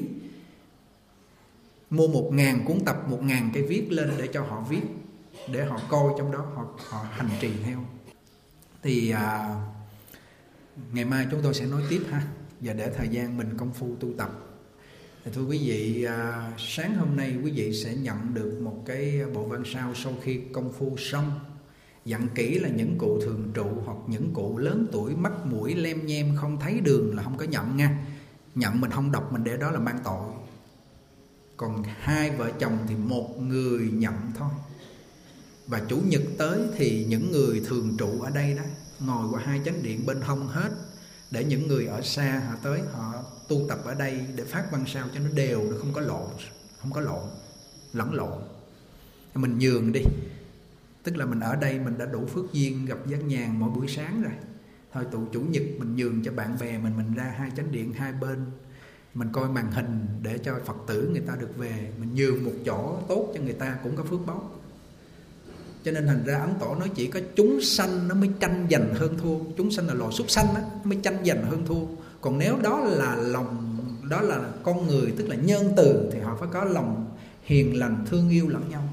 Mua 1.000 cuốn tập, 1.000 cái viết lên để cho họ viết, để họ coi trong đó, họ hành trì theo. Thì ngày mai chúng tôi sẽ nói tiếp ha. Và để thời gian mình công phu tu tập. Thì thưa quý vị, sáng hôm nay quý vị sẽ nhận được một cái bộ văn sao sau khi công phu xong. Dặn kỹ là những cụ thường trụ hoặc những cụ lớn tuổi mắt mũi lem nhem không thấy đường là không có nhận nha. Nhận mình không đọc mình để đó là mang tội. Còn hai vợ chồng thì một người nhận thôi. Và chủ nhật tới thì những người thường trụ ở đây đó ngồi qua hai chánh điện bên hông hết, để những người ở xa họ tới họ tu tập ở đây để phát văn sao cho nó đều, nó không có lộn, lẫn lộn. Mình nhường đi. Tức là mình ở đây mình đã đủ phước duyên gặp giác nhàn mỗi buổi sáng rồi. Thôi tụ chủ nhật mình nhường cho bạn bè mình ra hai chánh điện hai bên. Mình coi màn hình để cho Phật tử người ta được về. Mình nhường một chỗ tốt cho người ta cũng có phước báu. Cho nên thành ra Ấn Tổ nói chỉ có chúng sanh nó mới tranh giành hơn thua. Chúng sanh là loài súc sanh đó, nó mới tranh giành hơn thua. Còn nếu đó là lòng, đó là con người, tức là nhân từ, thì họ phải có lòng hiền lành thương yêu lẫn nhau.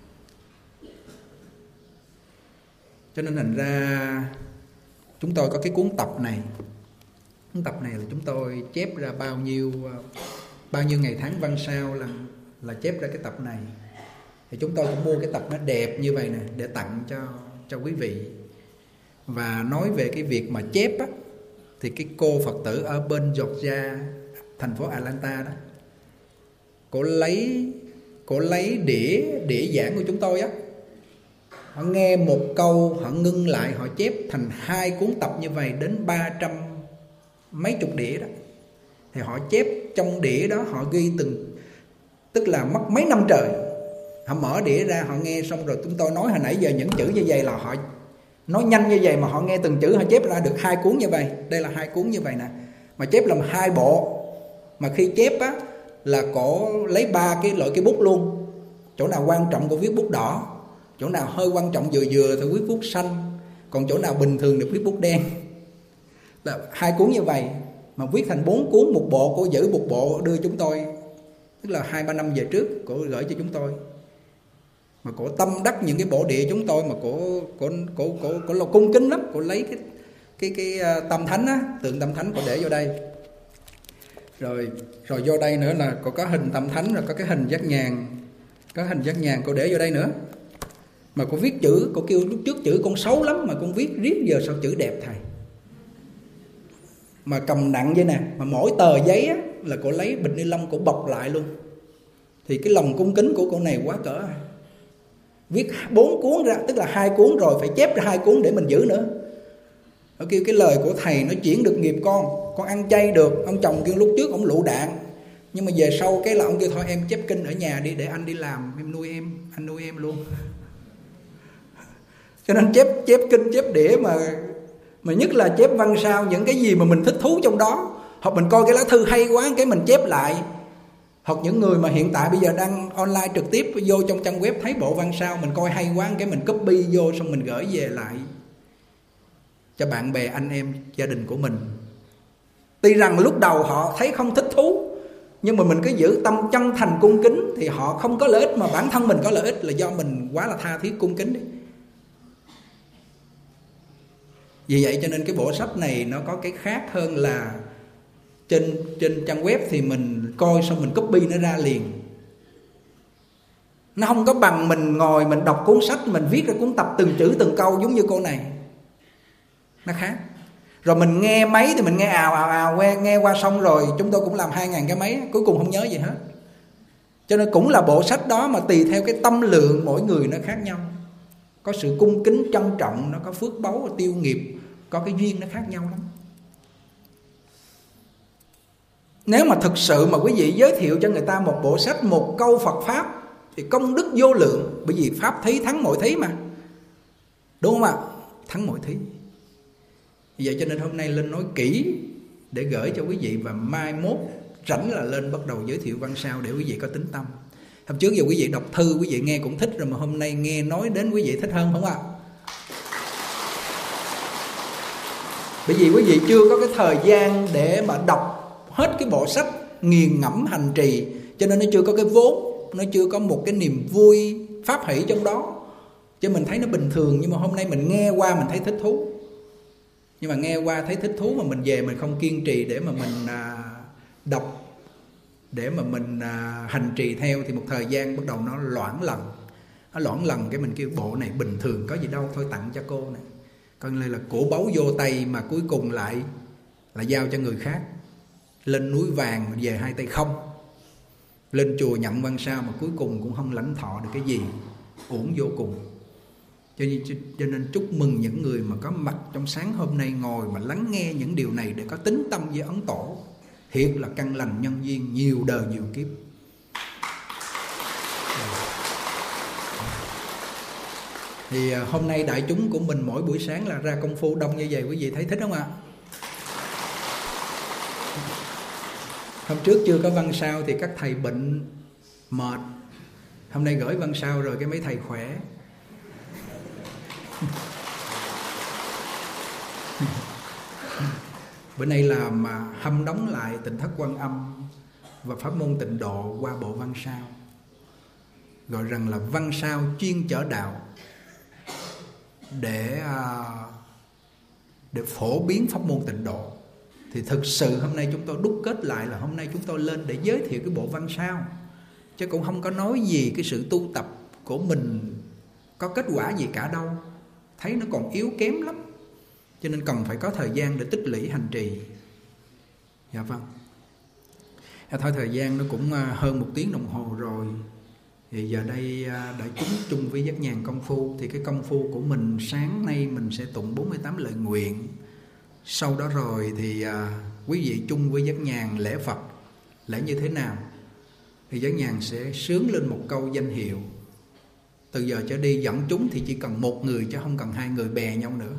Cho nên thành ra chúng tôi có cái cuốn tập này. Cuốn tập này là chúng tôi chép ra bao nhiêu bao nhiêu ngày tháng văn sao là chép ra cái tập này. Thì chúng tôi cũng mua cái tập nó đẹp như vậy nè để tặng cho quý vị. Và nói về cái việc mà chép á, thì cái cô Phật tử ở bên Georgia, thành phố Atlanta đó, cô lấy đĩa giảng của chúng tôi á, họ nghe một câu họ ngưng lại, họ chép thành 2 cuốn tập như vậy, đến 300 mấy chục đĩa đó. Thì họ chép trong đĩa đó, họ ghi từng, tức là mất mấy năm trời. Họ mở đĩa ra, họ nghe xong rồi chúng tôi nói hồi nãy giờ những chữ như vậy là họ nói nhanh như vậy, mà họ nghe từng chữ, họ chép ra được 2 cuốn như vậy. Đây là 2 cuốn như vậy nè, mà chép làm 2 bộ. Mà khi chép á là cổ lấy 3 cái loại cái bút luôn. Chỗ nào quan trọng cổ viết bút đỏ, chỗ nào hơi quan trọng vừa thì viết bút xanh, còn chỗ nào bình thường được viết bút đen. Là 2 cuốn như vậy mà viết thành 4 cuốn một bộ. Cô giữ một bộ đưa chúng tôi, tức là 2-3 năm về trước cô gửi cho chúng tôi. Mà cổ tâm đắc những cái bộ địa chúng tôi, mà cổ là cung kính lắm. Cổ lấy cái tâm thánh á, tượng tâm thánh cổ để vô đây. Rồi vô đây nữa là có hình tâm thánh, rồi có cái hình giác nhàn. Có hình giác nhàn cô để vô đây nữa. Mà cô viết chữ, cô kêu lúc trước chữ con xấu lắm mà con viết riết giờ sao chữ đẹp thầy. Mà cầm nặng vậy nè, mà mỗi tờ giấy á là cô lấy bịch ni lông cô bọc lại luôn. Thì cái lòng cung kính của cô này quá cỡ. Viết 4 cuốn ra, tức là 2 cuốn rồi phải chép ra 2 cuốn để mình giữ nữa. Nó kêu cái lời của thầy nó chuyển được nghiệp con ăn chay được. Ông chồng kêu lúc trước ông lụ đạn, nhưng mà về sau cái là ông kêu thôi em chép kinh ở nhà đi, để anh đi làm em nuôi em, anh nuôi em luôn. Cho nên chép kinh, chép đĩa, mà nhất là chép văn sao, những cái gì mà mình thích thú trong đó. Hoặc mình coi cái lá thư hay quá cái mình chép lại. Hoặc những người mà hiện tại bây giờ đang online trực tiếp vô trong trang web thấy bộ văn sao mình coi hay quá cái mình copy vô, xong mình gửi về lại cho bạn bè, anh em, gia đình của mình. Tuy rằng lúc đầu họ thấy không thích thú, nhưng mà mình cứ giữ tâm chân thành cung kính thì họ không có lợi ích, mà bản thân mình có lợi ích là do mình quá là tha thiết cung kính đấy. Vì vậy cho nên cái bộ sách này nó có cái khác hơn là trên trang web thì mình coi xong mình copy nó ra liền. Nó không có bằng mình ngồi mình đọc cuốn sách, mình viết ra cuốn tập từng chữ từng câu giống như cô này. Nó khác. Rồi mình nghe máy thì mình nghe ào nghe qua xong rồi chúng tôi cũng làm 2.000 cái máy, cuối cùng không nhớ gì hết. Cho nên cũng là bộ sách đó mà tùy theo cái tâm lượng mỗi người nó khác nhau. Có sự cung kính trân trọng, nó có phước báu, tiêu nghiệp, có cái duyên nó khác nhau lắm. Nếu mà thực sự mà quý vị giới thiệu cho người ta một bộ sách, một câu Phật Pháp thì công đức vô lượng. Bởi vì Pháp thí thắng mọi thí mà, đúng không ạ? Thắng mọi thí. Vì vậy cho nên hôm nay lên nói kỹ để gửi cho quý vị, và mai mốt rảnh là lên bắt đầu giới thiệu văn sao để quý vị có tính tâm. Hôm trước giờ quý vị đọc thư quý vị nghe cũng thích rồi, mà hôm nay nghe nói đến quý vị thích hơn không ạ? Bởi vì quý vị chưa có cái thời gian để mà đọc hết cái bộ sách, nghiền ngẫm hành trì, cho nên nó chưa có cái vốn, nó chưa có một cái niềm vui pháp hỷ trong đó. Chứ mình thấy nó bình thường, nhưng mà hôm nay mình nghe qua mình thấy thích thú. Nhưng mà nghe qua thấy thích thú mà mình về mình không kiên trì để mà mình đọc, để mà mình hành trì theo, thì một thời gian bắt đầu nó loãng lần. Nó loãng lần cái mình kêu bộ này bình thường có gì đâu, thôi tặng cho cô này. Còn đây là cổ báu vô tay mà cuối cùng lại là giao cho người khác. Lên núi vàng mà về 2 tay không. Lên chùa nhận văn sao mà cuối cùng cũng không lãnh thọ được cái gì, uổng vô cùng. Cho nên chúc mừng những người mà có mặt trong sáng hôm nay ngồi mà lắng nghe những điều này để có tính tâm với Ấn Tổ. Thiệt là căn lành nhân duyên nhiều đời nhiều kiếp. Thì hôm nay đại chúng của mình mỗi buổi sáng là ra công phu đông như vậy, quý vị thấy thích không ạ? Hôm trước chưa có văn sao thì các thầy bệnh mệt. Hôm nay gửi văn sao rồi cái mấy thầy khỏe. Bữa nay là mà hâm đóng lại Tịnh Thất Quan Âm và pháp môn Tịnh Độ qua bộ văn sao, gọi rằng là văn sao chuyên chở đạo, để phổ biến pháp môn Tịnh Độ. Thì thực sự hôm nay chúng tôi đúc kết lại là hôm nay chúng tôi lên để giới thiệu cái bộ văn sao, chứ cũng không có nói gì cái sự tu tập của mình có kết quả gì cả đâu. Thấy nó còn yếu kém lắm, cho nên cần phải có thời gian để tích lũy hành trì. Dạ vâng. Thôi thời gian nó cũng hơn 1 tiếng đồng hồ rồi. Thì giờ đây đã chung với Giác Nhàn công phu. Thì cái công phu của mình sáng nay mình sẽ tụng 48 lời nguyện. Sau đó rồi thì quý vị chung với Giác Nhàn lễ Phật. Lễ như thế nào? Thì Giác Nhàn sẽ sướng lên một câu danh hiệu. Từ giờ trở đi dẫn chúng thì chỉ cần 1 người, chứ không cần 2 người bè nhau nữa.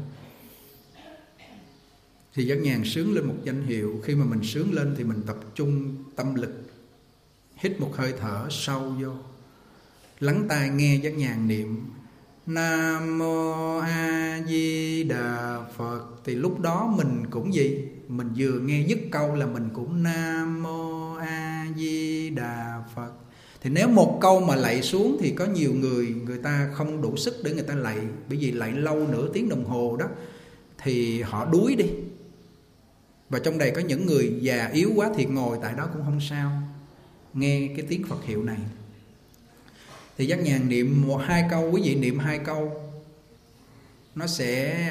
Thì Giác Nhàn sướng lên một danh hiệu. Khi mà mình sướng lên thì mình tập trung tâm lực, hít một hơi thở sâu vô, lắng tai nghe Giác Nhàn niệm Nam Mô A Di Đà Phật. Thì lúc đó mình cũng gì? Mình vừa nghe dứt câu là mình cũng Nam Mô A Di Đà Phật. Thì nếu một câu mà lạy xuống thì có nhiều người ta không đủ sức để người ta lạy. Bởi vì lạy lâu nửa tiếng đồng hồ đó thì họ đuối đi. Và trong đây có những người già yếu quá thì ngồi tại đó cũng không sao, nghe cái tiếng Phật hiệu này. Thì Giác Nhàn niệm 1-2 câu, quý vị niệm 2 câu nó sẽ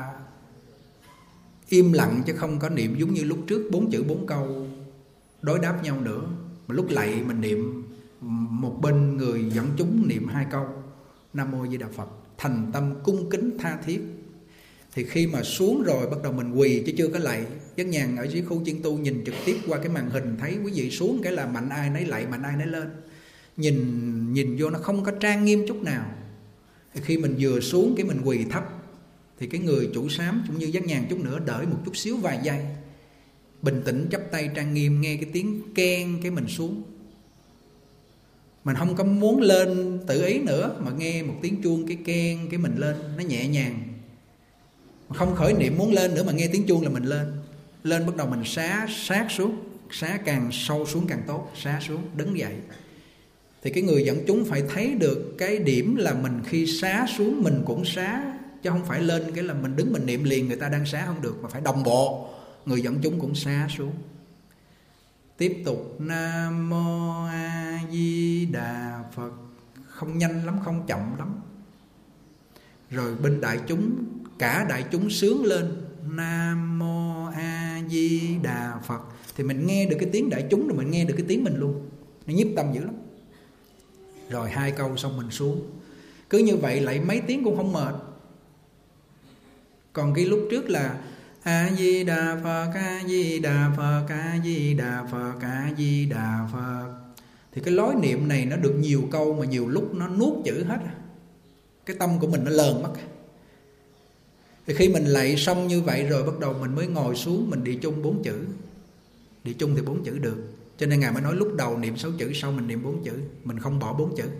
im lặng, chứ không có niệm giống như lúc trước 4 chữ 4 câu đối đáp nhau nữa. Mà lúc lạy mình niệm, một bên người dẫn chúng niệm 2 câu Nam Mô Di Đà Phật, thành tâm cung kính tha thiết. Thì khi mà xuống rồi bắt đầu mình quỳ chứ chưa có lạy. Giác Nhàn ở dưới khu chiên tu nhìn trực tiếp qua cái màn hình, thấy quý vị xuống cái là mạnh ai nấy lạy, mạnh ai nấy lên. Nhìn vô nó không có trang nghiêm chút nào. Thì khi mình vừa xuống cái mình quỳ thấp, thì cái người chủ sám cũng như Giác Nhàn chút nữa đợi một chút xíu vài giây, bình tĩnh chắp tay trang nghiêm, nghe cái tiếng keng cái mình xuống. Mình không có muốn lên tự ý nữa, mà nghe một tiếng chuông cái keng cái mình lên, nó nhẹ nhàng. Không khởi niệm muốn lên nữa mà nghe tiếng chuông là mình lên. Lên bắt đầu mình sát xuống, xá càng sâu xuống càng tốt, xá xuống, đứng dậy. Thì cái người dẫn chúng phải thấy được cái điểm là mình khi xá xuống mình cũng xá, chứ không phải lên cái là mình đứng mình niệm liền người ta đang xá không được, mà phải đồng bộ. Người dẫn chúng cũng xá xuống. Tiếp tục Nam Mô A Di Đà Phật, không nhanh lắm, không chậm lắm. Rồi bên đại chúng, cả đại chúng sướng lên Nam Mô A Di Đà Phật. Thì mình nghe được cái tiếng đại chúng rồi mình nghe được cái tiếng mình luôn. Nó nhiếp tâm dữ lắm. Rồi 2 câu xong mình xuống. Cứ như vậy lại mấy tiếng cũng không mệt. Còn cái lúc trước là A Di Đà Phật, A Di Đà Phật, A Di Đà Phật, A Di Đà Phật, thì cái lối niệm này nó được nhiều câu mà nhiều lúc nó nuốt chữ hết. Cái tâm của mình nó lờn mất. Thì khi mình lạy xong như vậy rồi bắt đầu mình mới ngồi xuống mình địa chung 4 chữ. Địa chung thì 4 chữ được. Cho nên Ngài mới nói lúc đầu niệm 6 chữ, sau mình niệm 4 chữ. Mình không bỏ 4 chữ.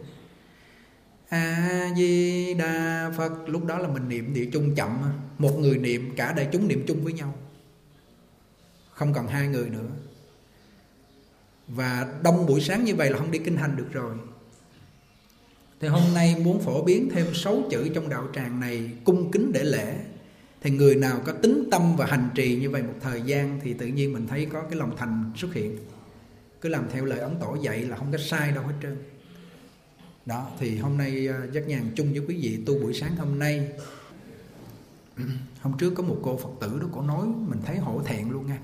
A Di Đà Phật, lúc đó là mình niệm địa chung chậm. Một người niệm, cả đại chúng niệm chung với nhau, không cần 2 người nữa. Và đông buổi sáng như vậy là không đi kinh hành được rồi. Thì hôm nay muốn phổ biến thêm 6 chữ trong đạo tràng này, cung kính để lễ. Thì người nào có tính tâm và hành trì như vậy một thời gian thì tự nhiên mình thấy có cái lòng thành xuất hiện. Cứ làm theo lời Ấn Tổ dạy là không có sai đâu hết trơn. Đó, thì hôm nay Giác Nhàn chung với quý vị tu buổi sáng hôm nay. Hôm trước có một cô Phật tử đó, cô nói mình thấy hổ thẹn luôn nha.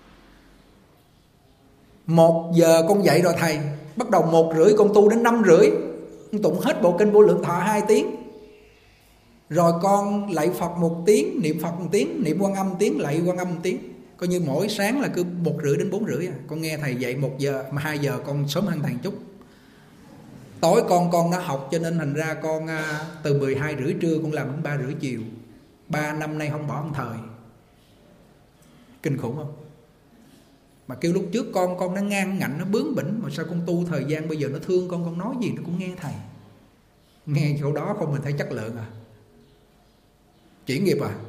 1 giờ con dậy rồi thầy, bắt đầu 1:30 con tu đến 5:30, con tụng hết bộ kinh Vô Lượng Thọ 2 tiếng. Rồi con lạy Phật 1 tiếng, niệm Phật 1 tiếng, niệm Quan Âm 1 tiếng, lạy Quan Âm 1 tiếng. Coi như mỗi sáng là cứ 1:30 đến 4:30 à. Con nghe thầy dạy 1 giờ mà 2 giờ con sớm hơn thầy chút. Tối con đã học cho nên thành ra con từ 12:30 trưa con làm đến 3:30 chiều. 3 năm nay không bỏ ông thời. Kinh khủng không? Mà kêu lúc trước con nó ngang ngạnh, nó bướng bỉnh, mà sao con tu thời gian bây giờ nó thương con nói gì nó cũng nghe thầy. Nghe chỗ đó không mình thấy chất lượng à. Chuyển nghiệp à.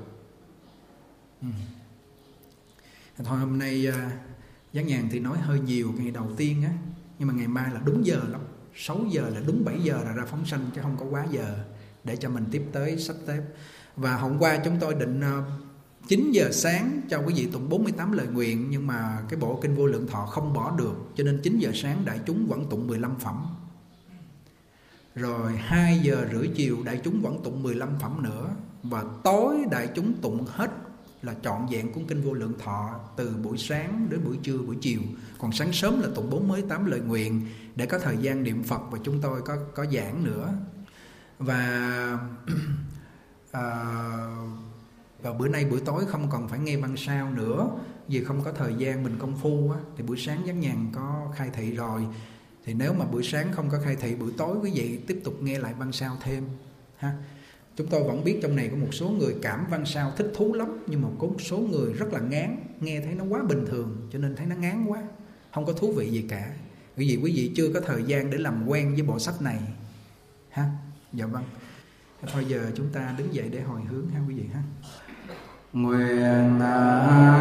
Thôi hôm nay Giác Nhàn thì nói hơi nhiều ngày đầu tiên á, nhưng mà ngày mai là đúng giờ lắm. 6 giờ là đúng 7 giờ là ra phóng sanh, chứ không có quá giờ, để cho mình tiếp tới sắp tiếp. Và hôm qua chúng tôi định 9 giờ sáng cho quý vị tụng 48 lời nguyện, nhưng mà cái bộ Kinh Vô Lượng Thọ không bỏ được, cho nên 9 giờ sáng đại chúng vẫn tụng 15 phẩm. Rồi 2 giờ rưỡi chiều đại chúng vẫn tụng 15 phẩm nữa. Và tối đại chúng tụng hết là trọn vẹn cuốn Kinh Vô Lượng Thọ, từ buổi sáng đến buổi trưa, buổi chiều. Còn sáng sớm là tụng 48 lời nguyện để có thời gian niệm Phật, và chúng tôi có giảng nữa. Và và bữa nay buổi tối không còn phải nghe băng sao nữa, vì không có thời gian mình công phu á, thì buổi sáng Giác Nhàn có khai thị rồi. Thì nếu mà buổi sáng không có khai thị, buổi tối quý vị tiếp tục nghe lại băng sao thêm ha. Chúng tôi vẫn biết trong này có một số người cảm văn sao thích thú lắm, nhưng mà có một số người rất là ngán, nghe thấy nó quá bình thường, cho nên thấy nó ngán quá, không có thú vị gì cả. Quý vị chưa có thời gian để làm quen với bộ sách này ha. Dạ vâng. Thôi giờ chúng ta đứng dậy để hồi hướng ha quý vị ha. Nguyện